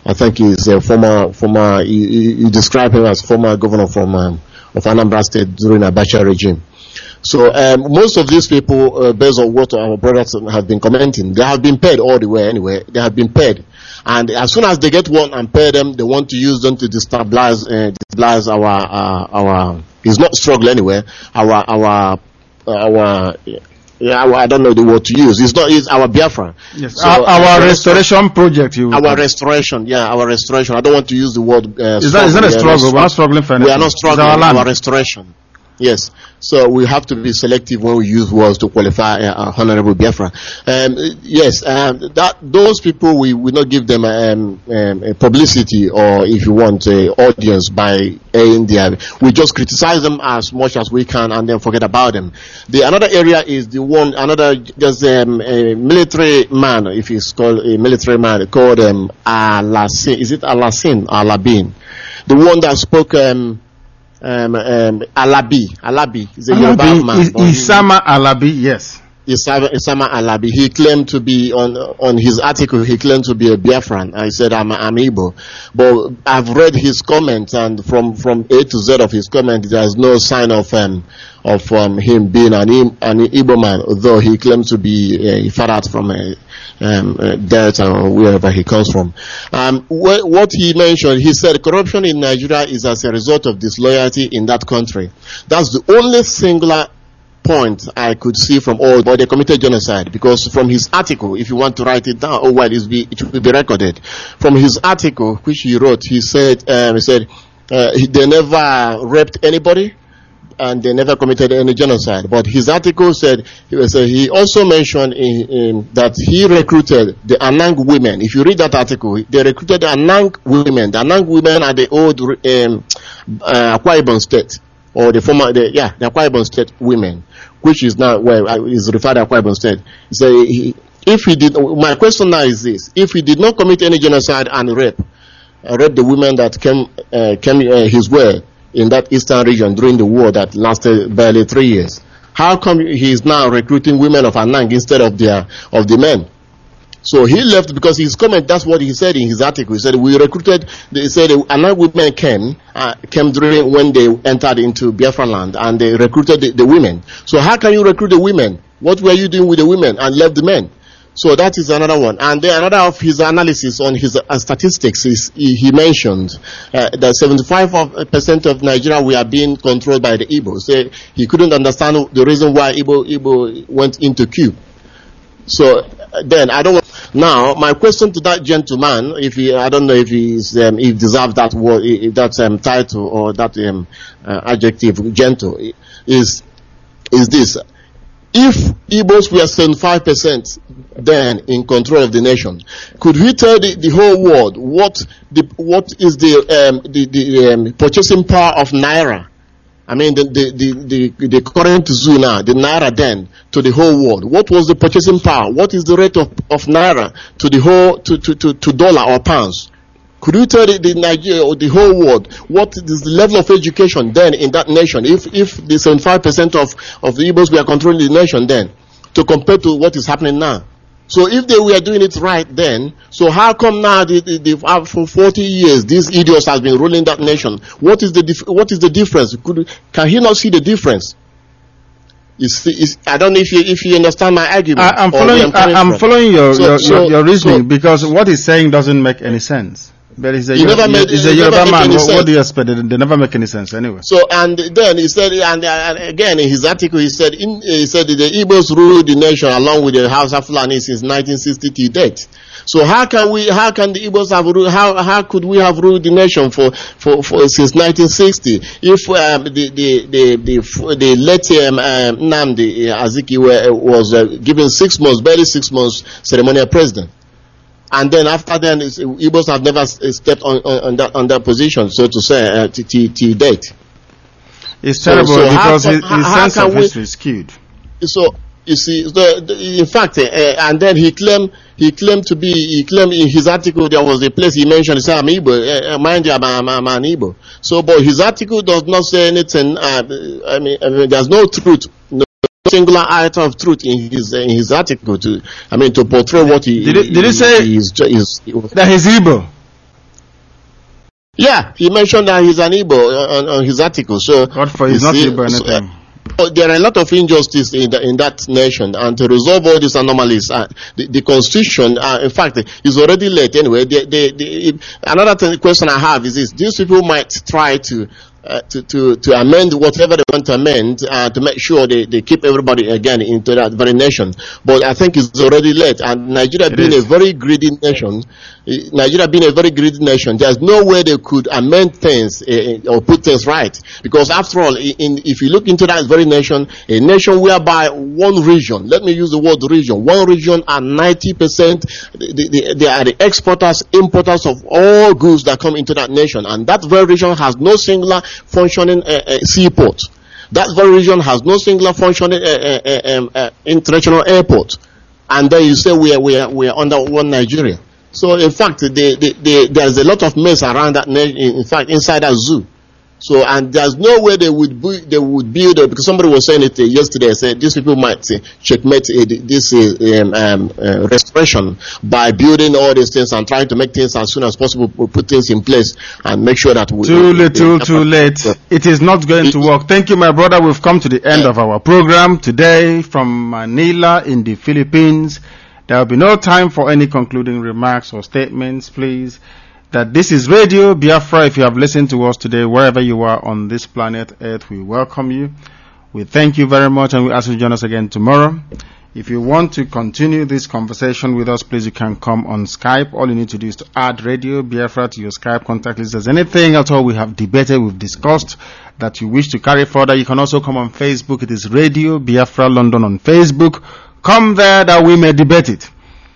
I think he's a former, former, you, you describe him as former governor from, um, of Anambra State during Abacha regime. So um, most of these people, uh, based on what our brothers have been commenting, they have been paid all the way anyway. They have been paid. And as soon as they get one and pay them, they want to use them to destabilize, uh, destabilize our, uh, our, it's not struggle anyway, our, our, our, yeah, our, I don't know the word to use. It's not, it's our Biafra. Yes, So, our, our uh, restoration project. You Our restoration, yeah, our restoration. I don't want to use the word, uh, Is that, is that a struggle? We're not struggling for anything. We are not It's struggling, our land. our restoration. Yes. So we have to be selective when we use words to qualify uh, Honorable Biafra. Um, yes, um, that those people, we will not give them um, um, a publicity or, if you want, a audience by airing their. We just criticize them as much as we can and then forget about them. The another area is the one, another, there's um, a military man, if he's called a military man, called um, Alasin. Is it Alasin or Alabin? The one that spoke. Um, Um, um, Alabi, Alabi is a Yoruba man. Is, Isama Alabi, yes. Isama, Isama Alabi. He claimed to be on on his article. He claimed to be a Biafran. I said I'm I'm Igbo, but I've read his comments, and from from A to Z of his comment, there's no sign of um of um, him being an an Igbo man. Although he claims to be a father from a um, uh, Delta or wherever he comes from. Um, wh- what he mentioned, he said corruption in Nigeria is as a result of disloyalty in that country. That's the only singular point I could see from all, but they committed genocide, because from his article, if you want to write it down, oh well, it's be, it will be recorded. From his article, which he wrote, he said, um, he said, uh, he, they never raped anybody, and they never committed any genocide. But his article said, he, was, uh, he also mentioned in, in, that he recruited the Anang women. If you read that article, they recruited the Anang women. The Anang women are the old um, uh, Akwa Ibom State, or the former, the, yeah, the Akwa Ibom State women, which is now, well, is referred to Akwa Ibom State. So he, if he did, my question now is this: if he did not commit any genocide and rape, uh, rape the women that came uh, came uh, his way in that eastern region during the war that lasted barely three years, how come he is now recruiting women of Anang instead of their of the men? So he left because his comment, that's what he said in his article. He said, we recruited, they said Anang women came, uh, came during when they entered into Biafra land, and they recruited the, the women. So how can you recruit the women? What were you doing with the women and left the men? So that is another one. And then another of his analysis on his uh, statistics is he, he mentioned uh, that seventy-five percent of Nigeria we are being controlled by the Igbo. So he couldn't understand the reason why Igbo, Igbo went into queue. So uh, then I don't want, now my question to that gentleman, if he, I don't know if he's, um, he deserves that word, if that um, title or that um, uh, adjective, gentle, is, is this. If Igbos were seventy-five percent then in control of the nation, could we tell the, the whole world what the what is the um, the, the um, purchasing power of Naira? I mean the the, the, the the current zoo now, the Naira then to the whole world. What was the purchasing power? What is the rate of, of Naira to the whole to, to, to, to dollar or pounds? Could you tell the, the Nigeria or the whole world what is the level of education then in that nation? If if the seventy-five percent of, of the Igbos were controlling the nation then, to compare to what is happening now. So if they were doing it right then, so how come now the, the, the, for forty years these idiots has been ruling that nation? What is the dif- what is the difference? Could, can he not see the difference? You see, it's, I don't know if you if you understand my argument. I, I'm following. I, I'm from. following your So- your, so- your, your reasoning, so- because what he's saying doesn't make any sense. But he's a, He Yoruba- never made- he's a he never Yoruba make man. any What, what sense. do you expect? They, they never make any sense anyway. So and then he said, and, and again in his article he said, in, he said that the Igbos ruled the nation along with the Hausa Fulani since nineteen sixty to date. So how can we? How can the Igbos have ruled? How how could we have ruled the nation for for, for since nineteen sixty? If um, the the the the, the late um, um, Nnamdi Azikiwe was uh, given six months, barely six months ceremonial president. And then after then, it's- Igbos have never s- stepped on, on, on that on that position, so to say, uh, to, to, to date. It's So- terrible so how because can- his, how- his how sense can of we- history is skewed. So you see, the, the, in fact, uh, and then he claimed he claimed to be he claimed in his article there was a place he mentioned. He said, "I'm Igbo, uh, mind you, I'm, I'm, I'm an Igbo." So, but his article does not say anything. Uh, I mean, I mean, there's no truth. No singular item of truth in his uh, in his article to, I mean, to portray what he Did it- did it say he is, is, That he's Igbo. Yeah, he mentioned that he's an Igbo on, on his article. So God for he's not see, Igbo so, anything. uh, there are a lot of injustice in, the, in that nation, and to resolve all these anomalies, uh, the, the constitution, uh, in fact, is already late anyway. The, the, the, another thing, question I have is this: these people might try to. Uh, to, to, to amend whatever they want to amend, uh, to make sure they, they keep everybody again into that very nation. But I think it's already late, and Nigeria It being is. a very greedy nation, eh, Nigeria being a very greedy nation, there's no way they could amend things uh, or put things right. Because after all, in, if you look into that very nation, a nation whereby one region, let me use the word region, one region are ninety percent, they, they, they are the exporters, importers of all goods that come into that nation. And that very region has no singular functioning uh, uh, seaport. That very region has no singular functioning uh, uh, um, uh, international airport. And then you say we are, we are, we are under one Nigeria. So in fact, they, they, they, there's a lot of mess around that, in fact, inside that zoo. So, and there's no way they would bu- they would build it, because somebody was saying it uh, yesterday, said these people might uh, checkmate uh, this uh, um, um, uh, restoration by building all these things and trying to make things as soon as possible, put things in place and make sure that we... Too we, little, we, too late. It is not going to work. Thank you, my brother. We've come to the end of our program today from Manila in the Philippines. There will be no time for any concluding remarks or statements, please. That this is Radio Biafra. If you have listened to us today, wherever you are on this planet Earth, we welcome you. We thank you very much, and we ask you to join us again tomorrow. If you want to continue this conversation with us, please, you can come on Skype. All you need to do is to add Radio Biafra to your Skype contact list. If there's anything at all we have debated, we've discussed, that you wish to carry further, you can also come on Facebook. It is Radio Biafra London on Facebook. Come there that we may debate it.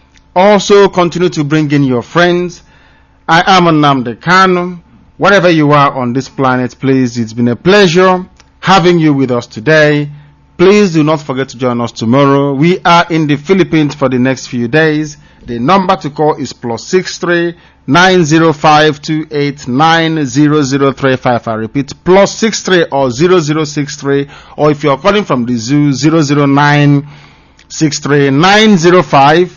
Also, continue to bring in your friends. I am Nnamdi Kanu. Wherever you are on this planet, please, it's been a pleasure having you with us today. Please do not forget to join us tomorrow. We are in the Philippines for the next few days. The number to call is plus six three nine zero five two eight nine zero zero three five. I repeat, plus six three or zero zero six three, or if you are calling from the zoo, zero zero nine six three nine zero five.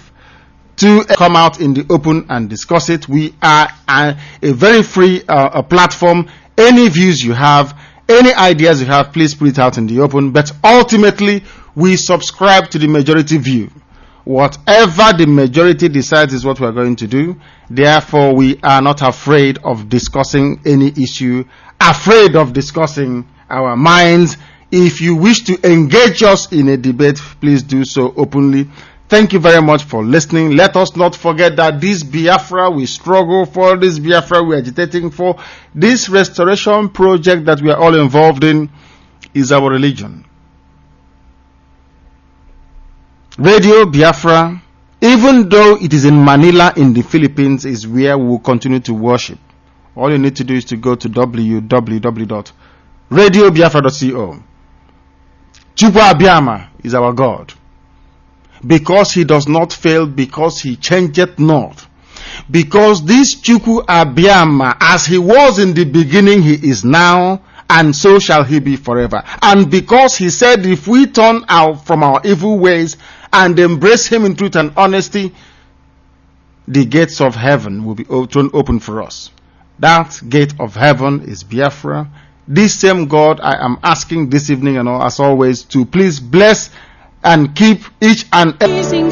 To come out in the open and discuss it. We are a, a very free uh, a platform. Any views you have, any ideas you have, please put it out in the open. But ultimately, we subscribe to the majority view. Whatever the majority decides is what we are going to do. Therefore, we are not afraid of discussing any issue, afraid of discussing our minds. If you wish to engage us in a debate, please do so openly. Thank you very much for listening. Let us not forget that this Biafra we struggle for, this Biafra we are agitating for, this restoration project that we are all involved in is our religion. Radio Biafra, even though it is in Manila in the Philippines, is where we will continue to worship. All you need to do is to go to w w w dot radio biafra dot co. Chukwu Abiyama is our God. Because he does not fail, because he changeth not. Because this Chukwu Abiyama, as he was in the beginning, he is now, and so shall he be forever. And because he said, if we turn out from our evil ways and embrace him in truth and honesty, the gates of heaven will be thrown open for us. That gate of heaven is Biafra. This same God I am asking this evening, and as always, to please bless and keep each and every